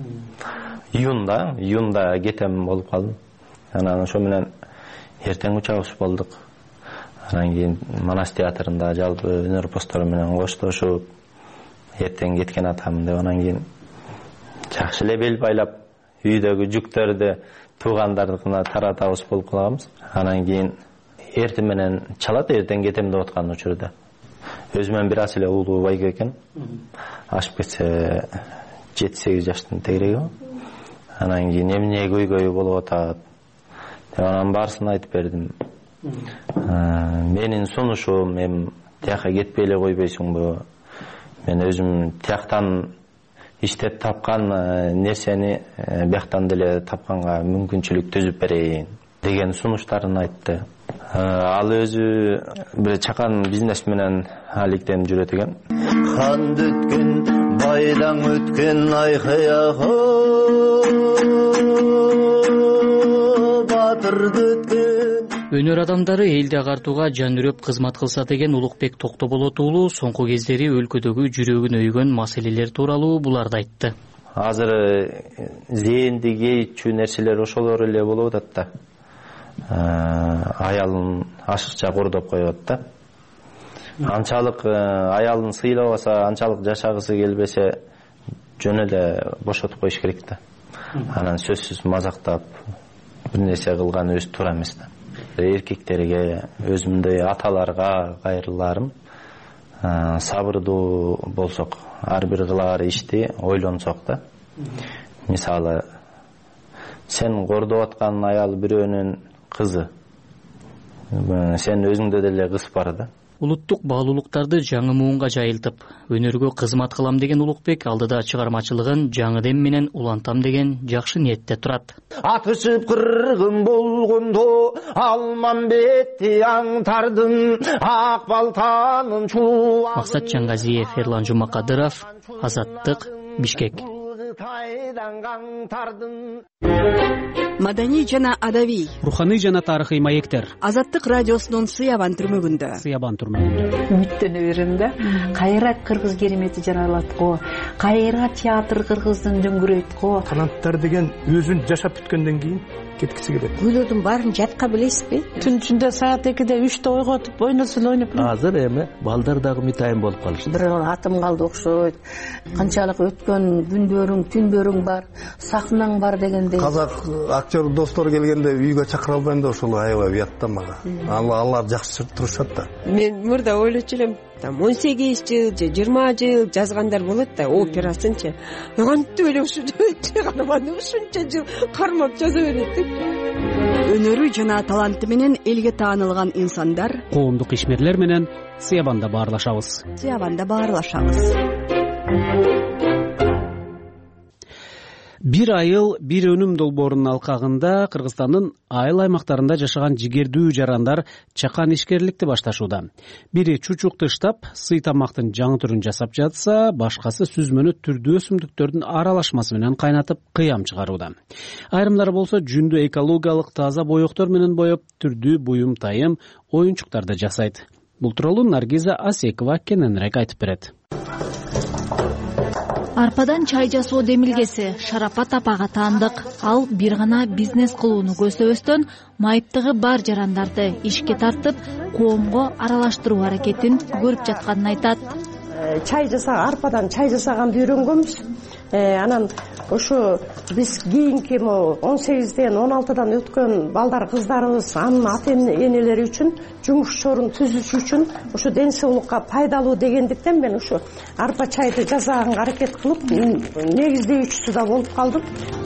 Июнда кетем болуп калдым. Анан ошо менен эртең учабыз болдук. Анан кийин Манас театрында жалпы өнөр посттору менен коштошуп, эртең кеткен атам деп анан кийин жакшы эле бел байлап, үйдөгү жүктөрдү туугандардыкына таратабыз болуп калганбыз. Анан кийин эртең менен чалат, эртең кетем деп аткан учурда. Өзүмөн бир аз эле уулуу байке экен. Ашып кетсе 7-8 жаштын тегереги. Анан кийин эмне көйгөй болуп атат. Анан баарысын айтып бердим. Менин сунушум, мен тияка кетпей эле койбойсуңбу? Мен өзүм тияктан иштеп тапкан нерсени бияктан деле тапканга мүмкүнчүлүк түзүп берейин деген сунуштарын айтты. Ал өзү бир чакан бизнес менен алектенип жүрөт экен. Канды өткөн, байдан өткөн айкаяга батырды өткөн. Өнөр адамдары элди агартууга жан үрөп кызмат кылса деген Улукбек Токтоболот уулу соңку кездери өлкөдөгү жүрөгүн өйгөн маселелер тууралуу буларды айтты. Азыр зээнди кейчүү нерселер ошолор эле болуп атат да. Аялын ашыкча кордоп коёт да. Анчалык аялын сыйлабаса, анчалык жашагысы келбесе жөн эле бошотуп коюш керек да. Анан сөзсүз мазактап бир нерсе кылган өзү туура эмес да. Эркектерге, өзүмдөй аталарга кайрыларым, сабырдуу болсок, ар бир кылаар ишти ойлонсок да. Мисалы, сен кордоп аткан аял бирөөнүн кызы, сен өзүңдө деле кыз бар да. Улуттук баалуулуктарды жаңы муунга жайылтып, өнөргө кызмат кылам деген Улукбек алдыда чыгармачылыгын жаңы дем менен улантам деген жакшы ниетте турат. Атышып кыргын болгондо Алмамбетти аңтардым, ак балтанын чуа. Максат Чаңгазиев, Ерлан Жумакадыров, Азаттык, Бишкек. Маданий жана адабий, руханий жана тарыхый маектер. Азаттык радиосунун Сыябан түрмөгүндө. Үмүттөнө берем да. Кайра кыргыз керемети жаралат го. Кайра театр кыргыздын дөңгүрөйт го. Таланттар деген өзүн жашап бүткөндөн кийин кеткиси келет. Күйлөрдүн баарын жатка билесизби? Түн ичинде саат 2-де 3-те ойготуп, ойносун ойноп. Азыр эми балдар дагы митайын болуп калышты. Бир атым калды окшойт. Канчалык өткөн күндөрүң, түндөрүң бар, сахнаң бар дегендей. Казак актер достор келгенде үйгө чакыра албайм да, ошол аябай уят да мага. Алар жакшы турушат да. Мен мурда ойлочу элем, 18 жыл же 20 жыл жазгандар болот да, операсынчы. Кантип эле ушунча жыл кармап жаза берет. Өнөрү жана таланты менен элге таанылган инсандар, Коомдук ишмерлер менен Сыябанда баарлашабыз. Бир айыл, бир өнүм долбоорунун алкагында Кыргызстандын айыл аймактарында жашаган жигердүү жарандар чакан ишкерликти башташууда. Бири чучук тыштап, сый тамактын жаңы түрүн жасап жатса, башкасы сүзмөнү түрдүү өсүмдүктөрдүн аралашмасы менен кайнатып кыям чыгарууда. Айрымдары болсо жүндү экологиялык таза боектор менен боеп, түрдүү буюм тайым, оюнчуктарды жасайт. Бул тууралуу Наргиза Асекова кененирээк айтып берет. Арпадан чай жасоо демилгеси Шарапат апага таандык. Ал бир гана бизнес кылууну көздөбөстөн майыптыгы бар жарандарды ишке тартып, коомго аралаштыруу аракетин көрүп жатканын айтат. Арпадан чай жасаганды үйрөнгөнбүз. Анан ошо биз кийинки 18-ден 16-дан өткөн балдар кыздарыбыз анын ата энелери үчүн жумуш чорун түзүш үчүн ошо ден соолукка пайдалуу дегендиктен мен ошо арпа чайды жасаганга аракет кылып негиздөөчүсү да болуп калдым.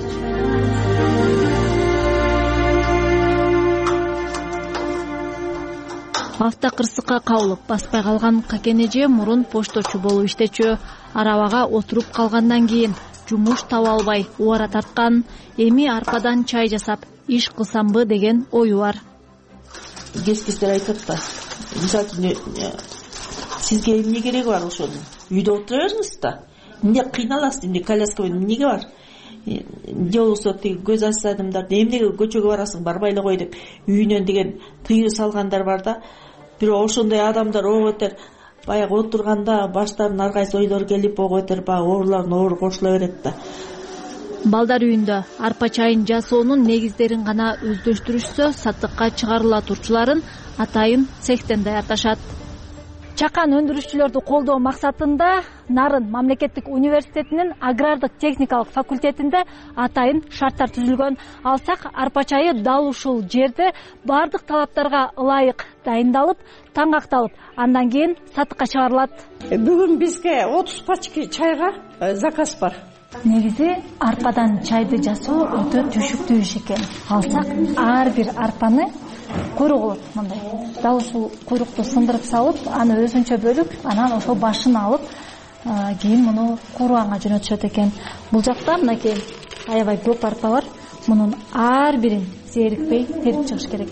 Автокырсыкка кабылып баспай калган Какен эже мурун пошточу болуп иштечү. Арабага отуруп калгандан кийин жумуш таба албай убара тарткан. Эми арпадан чай жасап иш кылсамбы деген ою бар. Кескестер айтат да. Мисалы үчүн сизге эмне кереги бар ошонун? Үйдө отура бериңиз да. Эмне кыйналасыз, эмне коляска менен эмнеге бар? Же болбосо тиги көз ачса адамдарды эмнеге көчөгө барасың, барбай эле кой деп үйүнөн деген тыюу салгандар бар да. Бирок ошондой адамдар обетер баягы отурганда баштарына ар кайсы ойлор келип обетер баягы оорулардын оору кошула берет да. Балдар үйүндө арпа чайын жасоонун негиздерин гана өздөштүрүшсө, сатыкка чыгарыла турчуларын атайын цехтен даярдашат. Чакан өндүрүшчүлөрдү колдоо максатында Нарын мамлекеттик университетинин агрардык техникалык факультетинде атайын шарттар түзүлгөн. Алсак арпа чайы дал ушул жерде бардык талаптарга ылайык дайындалып, таңакталып, андан кийин сатыкка чыгарылат. Бүгүн бизге 30 пачка чайга заказ бар. Негизи арпадан чайды жасоо өтө түшүктүү иш экен. Алсак ар бир арпаны куйрук болот мындай. Дал ушул куйрукту сындырып салып, аны өзүнчө бөлүп, анан ошол башын алып, кийин муну кууруганга жөнөтүшөт экен. Бул жакта мынакей аябай көп арпа бар. Мунун ар бирин зерикпей терип чыгыш керек.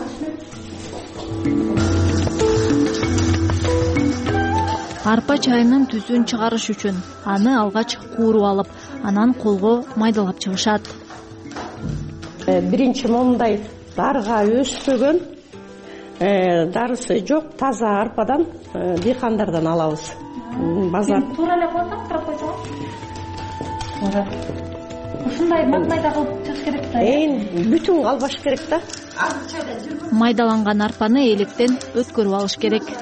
Арпа чайынын түзүн чыгарыш үчүн аны алгач кууруп алып, анан колго майдалап чыгышат. Биринчи момундай дарга өспөгөн, дарысы жок, таза арпадан дыйкандардан алабыз. Базар. Туура эле болот арпача. Туура. Ушундай майда кылып чыгыш керек да. Бүтүн калбаш керек да. Майдаланган арпаны электен өткөрүп алыш керек.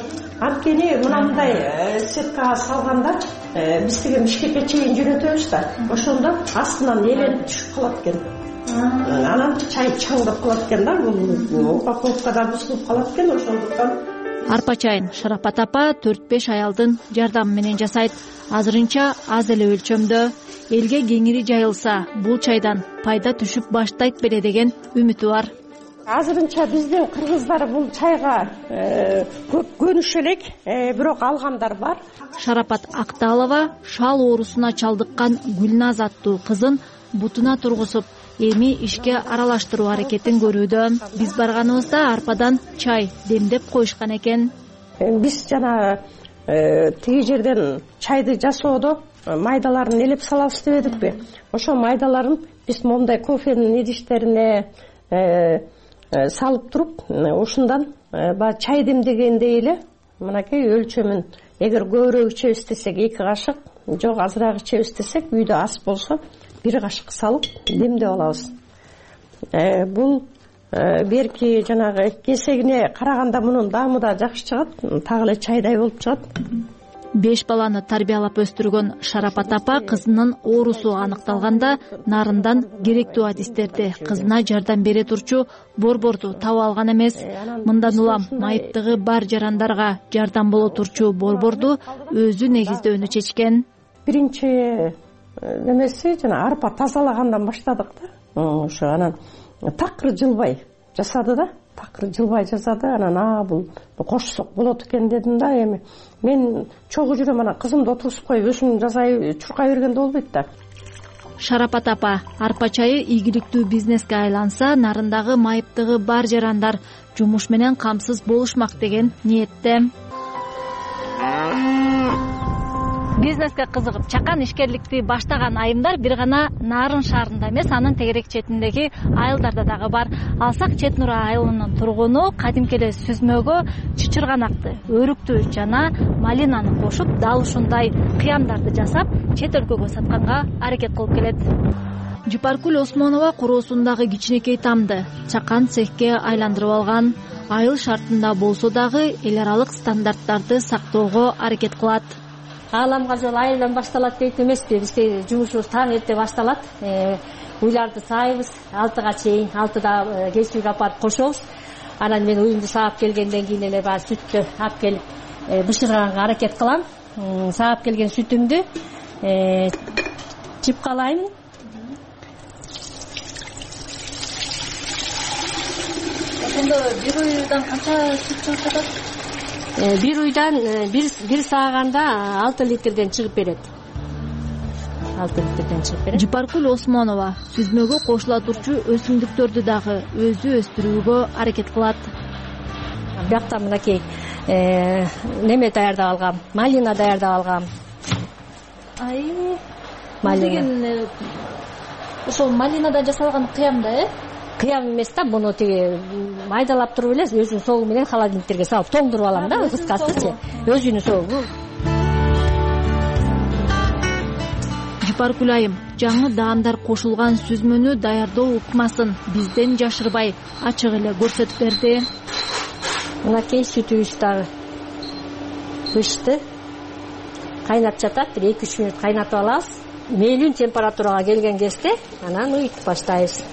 анткени мындай сеткага салганда биз тиги Бишкекке чейин жөнөтөбүз да, ошондо астынан эленип түшүп калат экен. Анан чай чаңдап калат экен да, бул упаковкада бузулуп калат экен, ошондуктан. Арпа чайын Шарапат апа 4-5 аялдын жардамы менен жасайт. Азырынча аз эле өлчөмдө. Элге кеңири жайылса, бул чайдан пайда түшүп баштайт беле деген үмүтү бар. Азырынча биздин кыргыздар бул чайга көп көнүшө элек, бирок алгандар бар. Шарапат Акталова шал оорусуна чалдыккан Гүлназ аттуу кызын бутуна тургузуп, эми ишке аралаштыруу аракетин көрүүдө. Биз барганыбызда арпадан чай демдеп коюшкан экен. Биз жана тиги жерден чайды жасоодо майдаларын элеп салабыз дебедикпи? Ошо майдаларын биз момундай кофенин идиштерине салып туруп, ушундан баягы чай демдегендей эле мынакей өлчөмүн, эгер көбүрөөк ичебиз десек 2 кашык, жок азыраак ичебиз десек, үйдө ас болсо 1 кашык салып демдеп алабыз. Бул берки жанагы кесегине караганда мунун даамы да жакшы чыгат, так эле чайдай болуп чыгат. 5 баланы тарбиялап өстүргөн Шарапат апа кызынын оорусу аныкталганда нарындан керектүү адистерди кызына жардам бере турчу борборду таап алган эмес. Мындан улам майыптыгы бар жарандарга жардам боло турчу борборду өзү негиздөөнү чечкен. Биринчи немеси жана арпа тазалагандан баштадык да. Ошо анан такыр жылбай жасады да. Анан бул кошсок болот экен дедим да. Эми мен чогуу жүрөм, анан кызымды отургузуп коюп өзүм жасай чуркай бергенде болбойт да. Шарапат апа арпа чайы ийгиликтүү бизнеске айланса, нарындагы майыптыгы бар жарандар жумуш менен камсыз болушмак деген ниетте. Бизнеске кызыгып чакан ишкерликти баштаган айымдар бир гана Нарын шаарында эмес, анын тегерек четиндеги айылдарда дагы бар. Алсак Чет Нура айылынын тургуну кадимки эле сүзмөгө чычырганакты, өрүктү жана малинаны кошуп, дал ушундай кыямдарды жасап, чет өлкөгө сатканга аракет кылып келет. Жупаркүл Осмонова короосундагы кичинекей тамды чакан цехке айландырып алган. Айыл шартында болсо дагы эл аралык стандарттарды сактоого аракет кылат. Ааламга жол айылдан башталат дейт эмеспи? Бизде жумушубуз таң эрте башталат. Уйларды саайбыз 6-га чейин, 6-да кечүүгө апарып кошобуз. Анан мен уюмду саап келгенден кийин эле баары сүттү алып келип бышырганга аракет кылам. Саап келген сүтүмдү чыпкалайм. Ошондо бир уйдан канча сүт чыгып жатат? Бир уйдан бир сааганда 6 литрден чыгып берет. 6 литрден чыгып берет. Жупаркүл Осмонова сүзмөгө кошула турчу өсүмдүктөрдү дагы өзү өстүрүүгө аракет кылат. Биякта мынакей неме даярдап алгам, малина даярдап алгам. Малина. Ошол малинадан жасалган кыям да, Кыям эмес да, муну тиги майдалап туруп эле өзүнүн соогу менен холодильниктерге салып тоңдуруп алам да, кыскасычы. Өзүнүн соогу. Жупаркүл айым жаңы даамдар кошулган сүзмөнү даярдоо ыкмасын бизден жашырбай ачык эле көрсөтүп берди. Мынакей сүтүбүз дагы бышты. Кайнап жатат, 2-3 мүнөт кайнатып алабыз. Мейлүү температурага келген кезде анан уйутуп баштайбыз.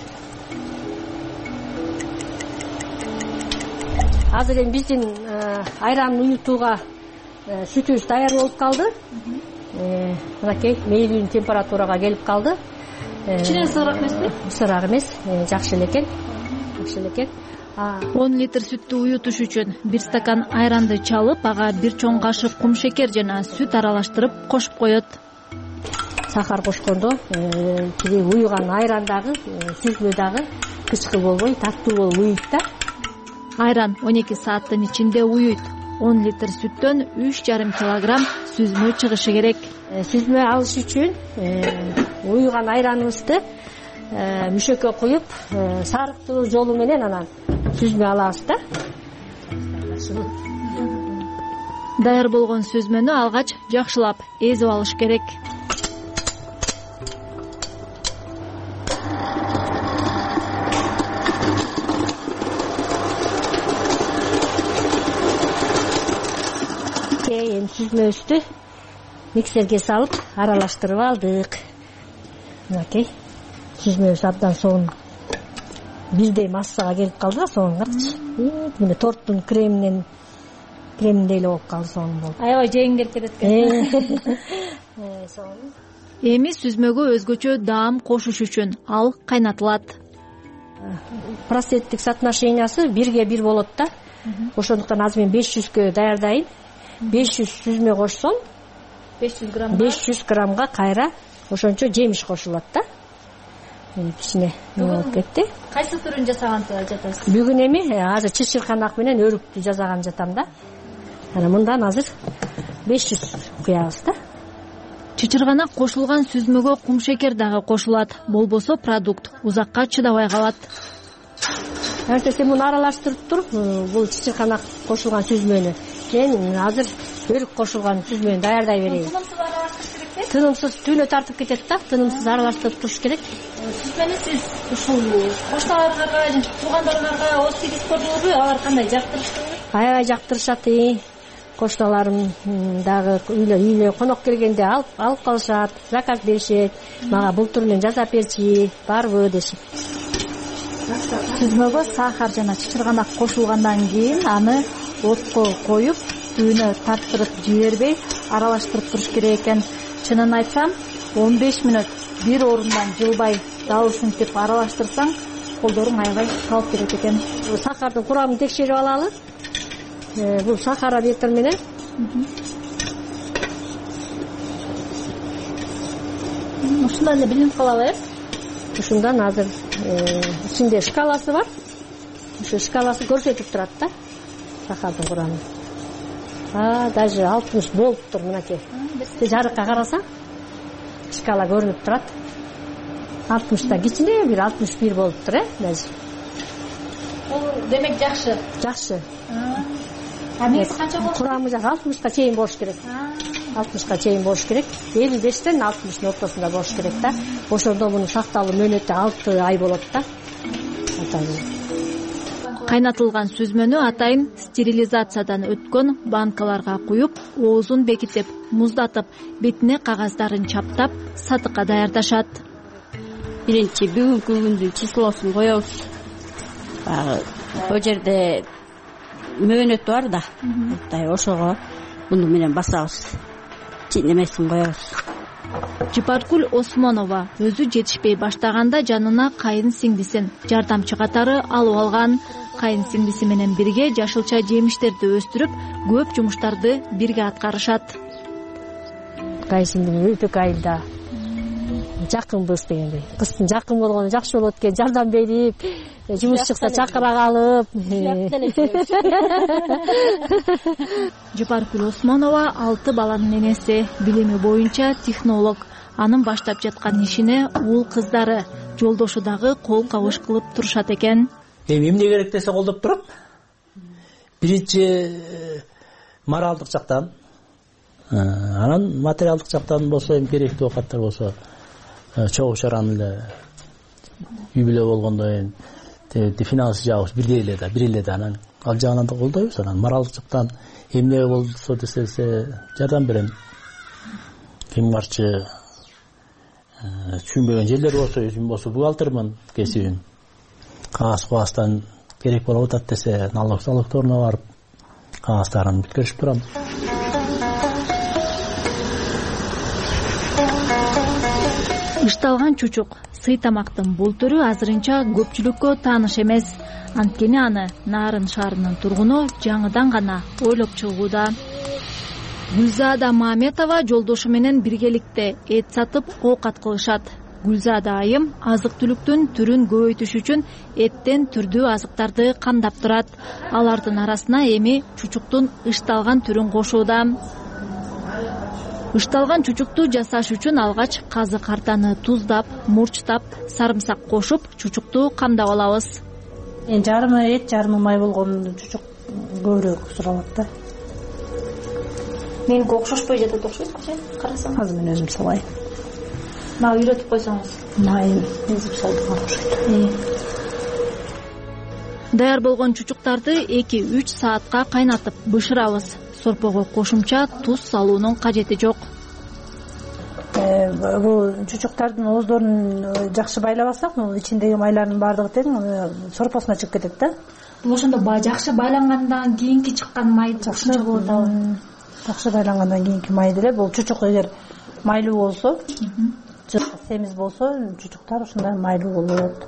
Азыр эми биздин айран уютууга сүтүбүз даяр болуп калды. Мынакей мейлүү температурага келип калды. Кичине ысыраак эмеспи? Ысыраак эмес, жакшы эле экен. 10 литр сүттү уютуш үчүн 1 стакан айранды чалып, ага 1 чоң кашык кум шекер жана сүт аралаштырып кошуп коет. Сахар кошкондо тиги уюган айрандагы, сүзмө дагы кычкыл болбой, таттуу болуп уйуйт да. Айран 12 сааттын ичинде уюйт. 10 литр сүттөн 3,5 килограмм сүзмө чыгышы керек. Сүзмө алыш үчүн уюган айраныбызды мүшөккө куюп, сарыктыруу жолу менен анан сүзмө алабыз да. Даяр болгон сүзмөнү алгач жакшылап эзип алыш керек. сүзмөбүздү миксерге салып аралаштырып алдык. Мынакей сүзмөбүз абдан сонун бирдей массага келип калды да, сонун карачы. Мына торттун креминдей эле болуп калды, сонун болуп. Аябай жегиң келип кетет экен. Сонун. Эми сүзмөгө өзгөчө даам кошуш үчүн ал кайнатылат. Проценттик соотношениясы 1:1 болот да. Ошондуктан азыр мен 500гө даярдайын. 500 сүзмө кошсом 500 граммга кайра ошончо жемиш кошулат да. Кичине болуп кетти. Кайсы түрүн жасаганды жатасыз? Бүгүн эми азыр чычырканак менен өрүктү жасаган жатам да. Анан мындан азыр 500 куябыз да. Чычырганак кошулган сүзмөгө кумшекер дагы кошулат. Болбосо продукт узакка чыдабай калат. Эртең муну аралаштырып туруп, бул чычырканак кошулган сүзмөнү мен азыр өрүк кошулган сүзмөнү даярдай берейин. Тынымсыз аралаштырыш керек да? Тынымсыз түйнө тартып кетет да, тынымсыз аралаштырып туруш керек. Сүзмөнү сиз ушул кошталарга жана туугандарыңарга осигиз көрдүңүзбү? Алар кандай жактырыштыбы? Аябай жактырышат. Кошталарым дагы үйлө конок келгенде алып калышат, заказ беришет. Мага бул түр менен жасап берчи, барбы дешип. Сүзмөгө сахар жана чычырганак кошулгандан кийин аны отко коюп, түйнө тарттырып жибербей аралаштырып туруш керек экен. Чынын айтсам, 15 мүнөт бир орундан жылбай дал ушинтип аралаштырсаң, колдоруң аябай талып берет экен. Сахардын курамын текшерип алалы. Бул сахарометр менен ушундай эле билинип калабы, ушундан азыр ичинде шкаласы бар. Ошо шкаласы көрсөтүп турат да сахардын курамын. Даже 60 болуп тур, мынакей. Жарыкка карасаң, шкала көрүнүп турат. 60та кичине бир 61 болуп тур, даже. Ол демек жакшы. Жакшы. Негизи канча болуш? Курамы 60ка чейин болуш керек. 60ка чейин болуш керек. 55тен 60дын ортосунда болуш керек да. Ошондо мунун сакталуу мөөнөтү 6 ай болот да. Кайнатылган сүзмөнү атайын стерилизациядан өткөн банкаларга куюп, оозун бекитип, муздатып, бетине кагаздарын чаптап, сатыкка даярдашат. Биринчи бүгүнкү күндүн числосун коебуз. О жерде мөөнөтү бар да. Ошого муну менен басабыз. Немесин коебуз. Жыпаркүл Осмонова өзү жетишпей баштаганда жанына кайын сиңдисин жардамчы катары алып алган. Кайын сиңдиси менен бирге жашылча жемиштерди өстүрүп, көп жумуштарды бирге аткарышат. Кайын сиңдим өтө айылда жакынбыз дегендей. Кыздын жакын болгону жакшы болот экен, жардам берип, жумуш чыкса чакыра калып. Жыпаркүл Осмонова 6 баланын энеси, билими боюнча технолог. Анын баштап жаткан ишине уул кыздары, жолдошу дагы кол кабыш кылып турушат экен. Эмне керек десе колдоп туруп, биринчи моралдык жактан, анан материалдык жактан болсо, эми керектүү оокаттар болсо, чогуу чараны эле үй бүлө болгондо финансы жагыбыз бирдей эле да, бир эле да, анан ал жагынан да колдойбуз. Анан моралдык жактан эмне болсо десе жардам берем. Ким барчы түшүнбөгөн жерлер болсо, өзүм болсо бухгалтермин кесибим. Кагаз-кубаздан керек болуп атат десе, налогторуна барып, кагаздарын бүткөрүшүп турам. Ышталган чучук сый тамактын бул түрү азырынча көпчүлүккө тааныш эмес. Анткени аны Нарын шаарынын тургуну жаңыдан гана ойлоп чыгууда. Гүлзада Маметова жолдошу менен биргеликте эт сатып оокат кылышат. Гүлзада айым азык-түлүктүн түрүн көбөйтүш үчүн эттен түрдүү азыктарды кандап турат. Алардын арасына эми чучуктун ышталган түрүн кошууда. Ышталган чучукту жасаш үчүн алгач казы картаны туздап, мурчтап, сарымсак кошуп, чучукту камдап алабыз. Жарымы эт, жарымы май болгон чучук көбүрөөк суралат да. Меники окшошпой жатат окшойт, карасаң. Азыр мен өзүм салайын. Мага үйрөтүп койсоңуз. Майын эзип салдык окшойт. Даяр болгон чучуктарды 2-3 саатка кайнатып бышырабыз. сорпого кошумча туз салуунун кажети жок. Бул чучуктардын ооздорун жакшы байлабасак, ичиндеги майлардын баардыгы тең сорпосуна чыгып кетет да. Бул ошондо жакшы байлангандан кийинки чыккан май ушунча болот абы. Жакшы байлангандан кийинки май деле. Бул чучук эгер майлуу болсо, семиз болсо, чучуктар ушундай майлуу болот.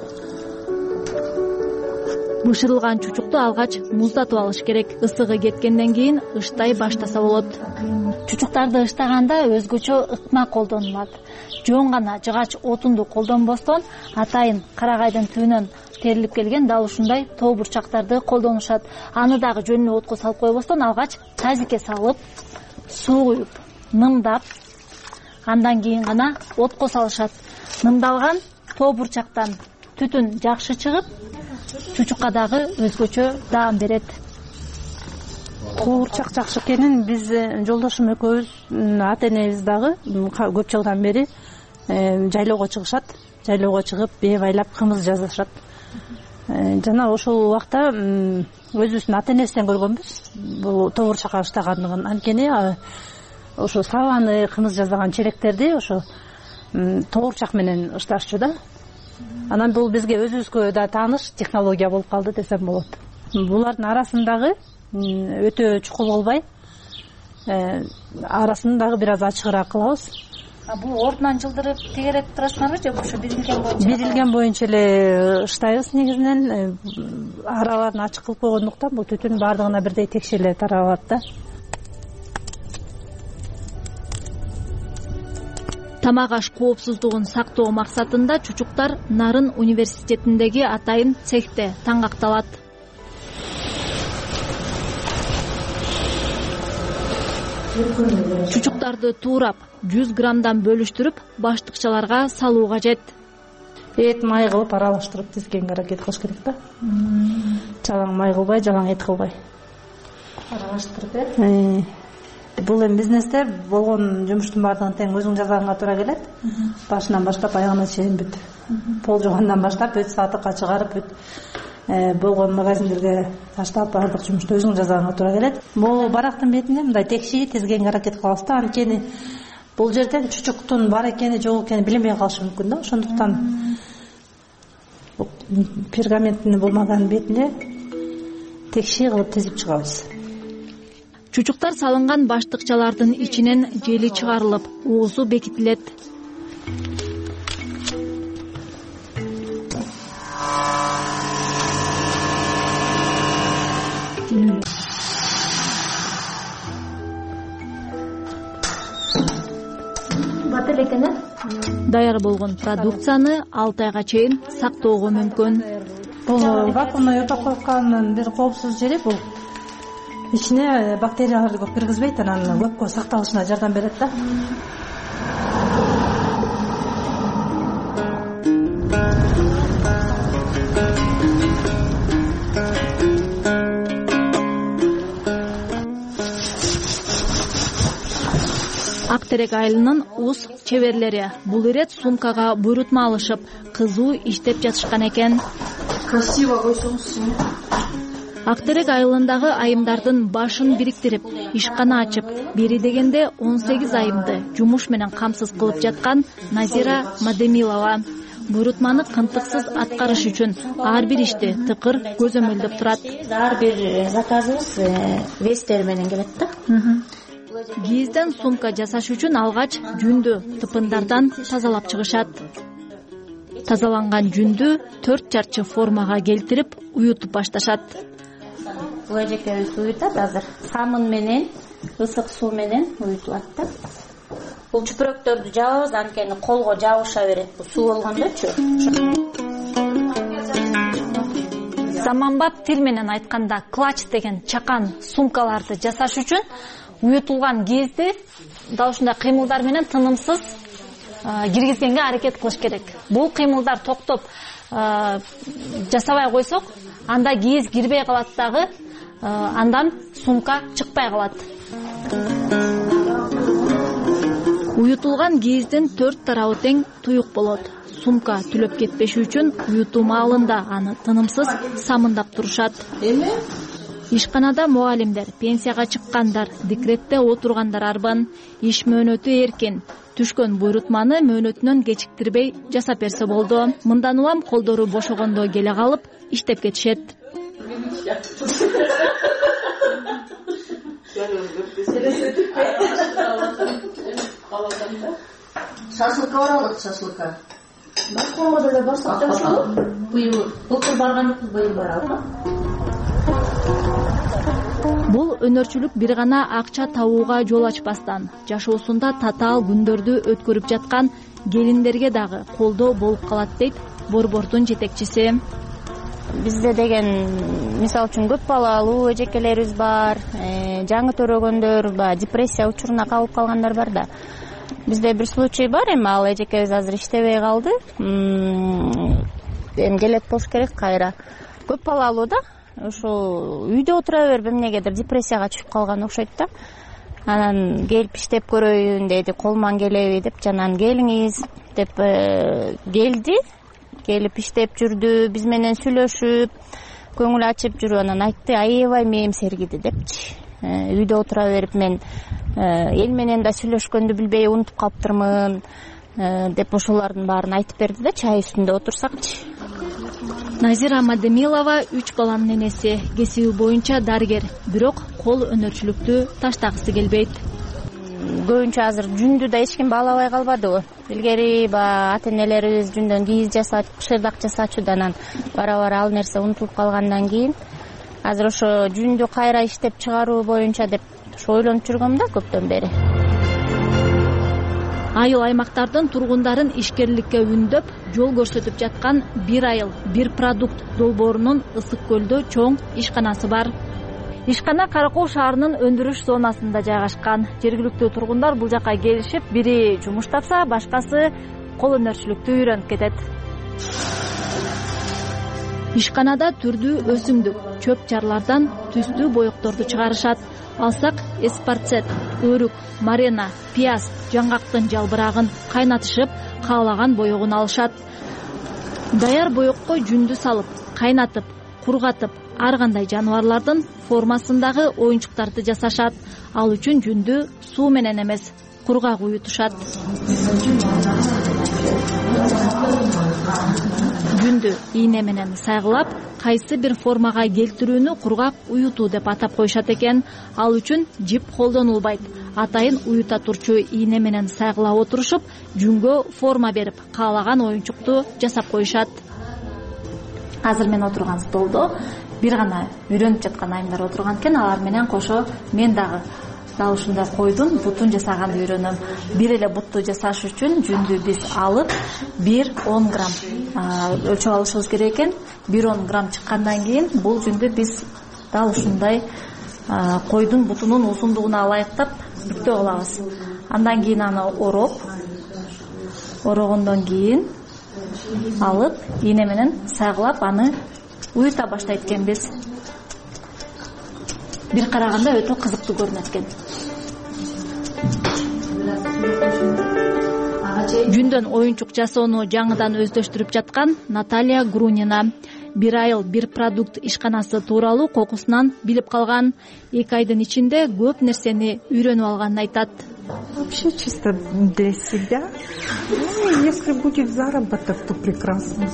Бышырылган чучукту алгач муздатып алыш керек. Ысыгы кеткенден кийин ыштай баштаса болот. Чучуктарды ыштаганда өзгөчө ыкма колдонулат. Жөн гана жыгач отунду колдонбостон, атайын карагайдын түбүнөн терилип келген дал ушундай тоо бурчактарды колдонушат. Аны дагы жөнүнө отко салып койбостон, алгач тазикке салып, суу куюп, нымдап, андан кийин гана отко салышат. Нымдалган тоо бурчактан түтүн жакшы чыгып, чучукка дагы өзгөчө даам берет. Куурчак жакшы экенин биз жолдошум экөөбүз, ата-энебиз дагы көп жылдан бери жайлоого чыгышат. Жайлоого чыгып, бээ байлап кымыз жасашат. Жана ошол убакта өзүбүздүн ата-энебизден көргөнбүз бул тоо бурчакка ыштагандыгын. Анткени ошо сабаны кымыз жасаган черектерди ошо тоо бурчак менен ышташчу да. Анан бул бизге өзүбүзгө да тааныш технология болуп калды десем болот. Булардын арасындагы өтө чукул болбой, арасын дагы бир аз ачыгыраак кылабыз. Бул ордунан жылдырып тегереп турасыңарбы же ошо бирилген боюнча? Бирилген боюнча эле ыштайбыз негизинен. Араларын ачык кылып койгондуктан бул түтүн баардыгына бирдей текшеле таралат да. Тамак аш коопсуздугун сактоо максатында чучуктар Нарын университетиндеги атайын цехте таңгакталат. Чучуктарды туурап 100 граммдан бөлүштүрүп баштыкчаларга салуу кажет. Эт май кылып аралаштырып тизгенге аракет кылыш керек да. Жалаң май кылбай, жалаң эт кылбай. Аралаштырып Бул эми бизнесте болгон жумуштун баардыгын тең өзүң жасаганга туура келет. Башынан баштап аягына чейин бүт. Пол жугандан баштап өт сатыкка чыгарып бүт. Болгон магазиндерге таштап баардык жумушту өзүң жасаганга туура келет. Бул барактын бетинде мындай текши тизгенге аракет кылабыз да. Анткени бул жерден чучуктун бар экени, жок экени билинбей калышы мүмкүн да. Ошондуктан пергаменттин болмаган бетине текши кылып тизип чыгабыз. Чучуктар салынган баштыкчалардын ичинен жели чыгарылып, оозу бекитилет. Даяр болгон продукцияны 6 айга чейин сактоого мүмкүн. Бул вакуумный өтө койгондун бир коопсуз жери бул. Ичине бактерияларды көп киргизбейт, анан көпкө сакталышына жардам берет да. Актерек айылынын уз чеберлери бул ирет сумкага буйрутма алышып, кызуу иштеп жатышкан экен. Красиво койсоңуз. Актерек айылындагы айымдардын башын бириктирип, ишкана ачып, бери дегенде 18 айымды жумуш менен камсыз кылып жаткан Назира Мадемилова. Буйрутманы кынтыксыз аткарыш үчүн ар бир ишти тыкыр көзөмөлдөп турат. Ар бир заказыбыз вестер менен келет да. Кийизден сумка жасаш үчүн алгач жүндү тыпындардан тазалап чыгышат. Тазаланган жүндү 4 чарчы формага келтирип, уютуп башташат. Бул эжекебиз уютат азыр. Самын менен, ысык суу менен уютулат да. Бул чүпүрөктөрдү жабабыз, анткени колго жабыша берет. Бул суу болгондочу. Заманбап тил менен айтканда клатч деген чакан сумкаларды жасаш үчүн уютулган кийизди дал ушундай кыймылдар менен тынымсыз киргизгенге аракет кылыш керек. Бул кыймылдар токтоп жасабай койсок, анда кийиз кирбей калат дагы, андан сумка чыкпай калат. Уютулган кийиздин 4 тарабы тең туюк болот. Сумка түлөп кетпеши үчүн уютуу маалында аны тынымсыз самындап турушат. Ишканада мугалимдер, пенсияга чыккандар, декретте отургандар арбын, иш мөөнөтү эркин. Түшкөн буйрутманы мөөнөтүнөн кечиктирбей жасап берсе болду. Мындан улам колдору бошогондо келе калып иштеп кетишет. Шашлыкка баралык, шашлыкка. Башкамада эле баштап жатышты. Быйыл былтыр барганбыз, быйыл барабыз. Бул өнөрчүлүк бир гана акча табууга жол ачпастан, жашоосунда татаал күндөрдү өткөрүп жаткан келиндерге дагы колдоо болуп калат дейт борбордун жетекчиси. Бизде деген мисалы үчүн көп балалуу эжекелерибиз бар, жаңы төрөгөндөр, депрессия учуруна кабылып калгандар бар да. Бизде бир случай бар, эми ал эжекебиз азыр иштебей калды. Эми келет болуш керек кайра. Көп балалуу да, ошо үйдө отура берип эмнегедир депрессияга түшүп калган окшойт да. Анан келип иштеп көрөйүн деди, колуман келеби деп, жанан келиңиз деп келди. Келип иштеп жүрдү, биз менен сүйлөшүп, көңүл ачып жүрүп, анан айтты, аябай мээм сергиди депчи. Үйдө отура берип мен эл менен да сүйлөшкөндү билбей унутуп калыптырмын деп ошолордун баарын айтып берди да, чай үстүндө отурсакчы. Назира Мадемилова 3 баланын энеси, кесиби боюнча дарыгер, бирок кол өнөрчүлүктү таштагысы келбейт. Көбүнчө азыр жүндү да эч ким баалабай калбадыбы. Илгери ата энелерибиз жүндөн кийиз жасап, шырдак жасачууда, анан бара-бара ал нерсе унутулуп калгандан кийин азыр ошо жүндү кайра иштеп чыгаруу боюнча деп ошо ойлонуп жүргөм да көптөн бери. Айыл аймактардын тургундарын ишкерликке үндөп, жол көрсөтүп жаткан бир айыл, бир продукт долбоорунун Ысык көлдө чоң ишканасы бар. Ишкана Каракол шаарынын өндүрүш зонасында жайгашкан. Жергиликтүү тургундар бул жака келишип, бири жумуштаса, башкасы кол өнөрчүлүктү үйрөнүп кетет. Ишканада түрдүү өсүмдүк, чөп чарлардан түстүү боекторду чыгарышат. Алсак эспарцет, өрүк, марена, пияз, жаңгактын жалбырагын кайнатышып, каалаган боегун алышат. Даяр боекко жүндү салып, кайнатып, кургатып, ар кандай жаныбарлардын формасындагы оюнчуктарды жасашат. Ал үчүн жүндү суу менен эмес, кургак уютушат. Жүндү ийне менен сайгылап, кайсы бир формага келтирүүнү кургак уютуу деп атап коюшат экен. Ал үчүн жип колдонулбайт. Атайын уюта турчу ийне менен сайгылап отурушуп, жүнгө форма берип, каалаган оюнчукту жасап коюшат. Азыр мен отурган столдо бир гана үйрөнүп жаткан айымдар отурган экен. Алар менен кошо мен дагы дал ушундай койдун бутун жасаганды үйрөнөм. Бир эле бутту жасаш үчүн жүндү биз алып 1-10 грамм өлчөп алышыбыз керек экен. 1-10 грамм чыккандан кийин бул жүндү биз дал ушундай койдун бутунун узундугуна ылайыктап бүктөп алабыз. Андан кийин аны орогондон кийин алып ийне менен сайгылап аны уюта баштайт экенбиз. Бир караганда өтө кызыктуу көрүнөт экен. Жүндөн оюнчук жасоону жаңыдан өздөштүрүп жаткан Наталья Грунина. Бир айыл, бир продукт ишканасы тууралуу кокусунан билип калган. 2 айдын ичинде көп нерсени үйрөнүп алганын айтат. Вообще чисто для себя. Если будет заработок, то прекрасно.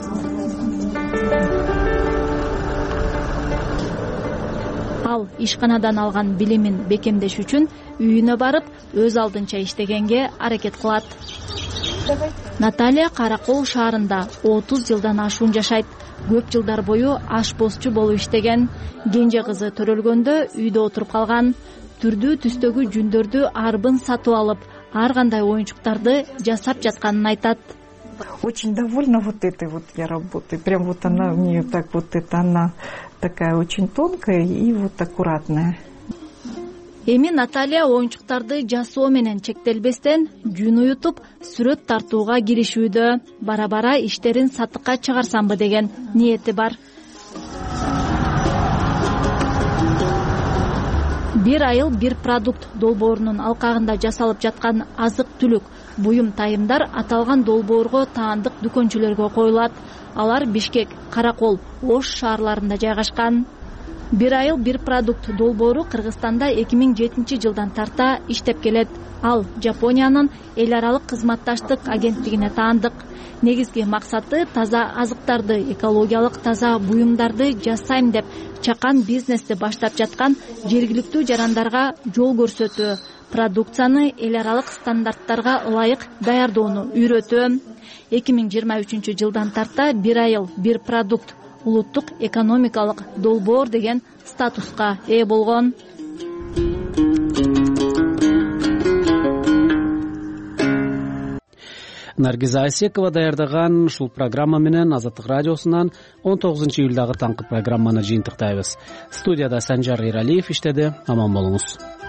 Ал ишканадан алган билимин бекемдеш үчүн үйүнө барып, өз алдынча иштегенге аракет кылат. Наталья Каракол шаарында 30 жылдан ашуун жашайт. Көп жылдар бою ашпозчу болуп иштеген. Кенже кызы төрөлгөндө үйдө отуруп калган. Түрдүү түстөгү жүндөрдү арбын сатып алып, ар кандай оюнчуктарды жасап жатканын айтат. Очень довольна вот этой вот я работой. Прям вот она у нее так вот это она такая очень тонкая и вот аккуратная. Эми Наталья оюнчуктарды жасоо менен чектелбестен жүн уютуп, сүрөт тартууга киришүүдө. Бара-бара иштерин сатыкка чыгарсамбы деген ниети бар. Бир айыл, бир продукт долбоорунун алкагында жасалып жаткан азык-түлүк, буюм-тайымдар аталган долбоорго таандык дүкөнчүлөргө коюлат. Алар Бишкек, Каракол, Ош шаарларында жайгашкан. бир айыл бир продукт долбоору Кыргызстанда 2007 жылдан тарта иштеп келет. Ал Жапониянын эл аралык кызматташтык агенттигине таандык. Негизги максаты таза азыктарды, экологиялык таза буюмдарды жасайм деп чакан бизнести баштап жаткан жергиликтүү жарандарга жол көрсөтүү, продукцияны эл аралык стандарттарга ылайык даярдоону үйрөтүү. 2023 жылдан тарта бир айыл бир продукт улуттук экономикалык долбоор деген статуска ээ болгон. Наргиза Айсекова даярдаган ушул программа менен Азаттык радиосунан 19-июлдагы таңкы программаны жыйынтыктайбыз. Студияда Санжар Иралиев иштеди. Аман болуңуз.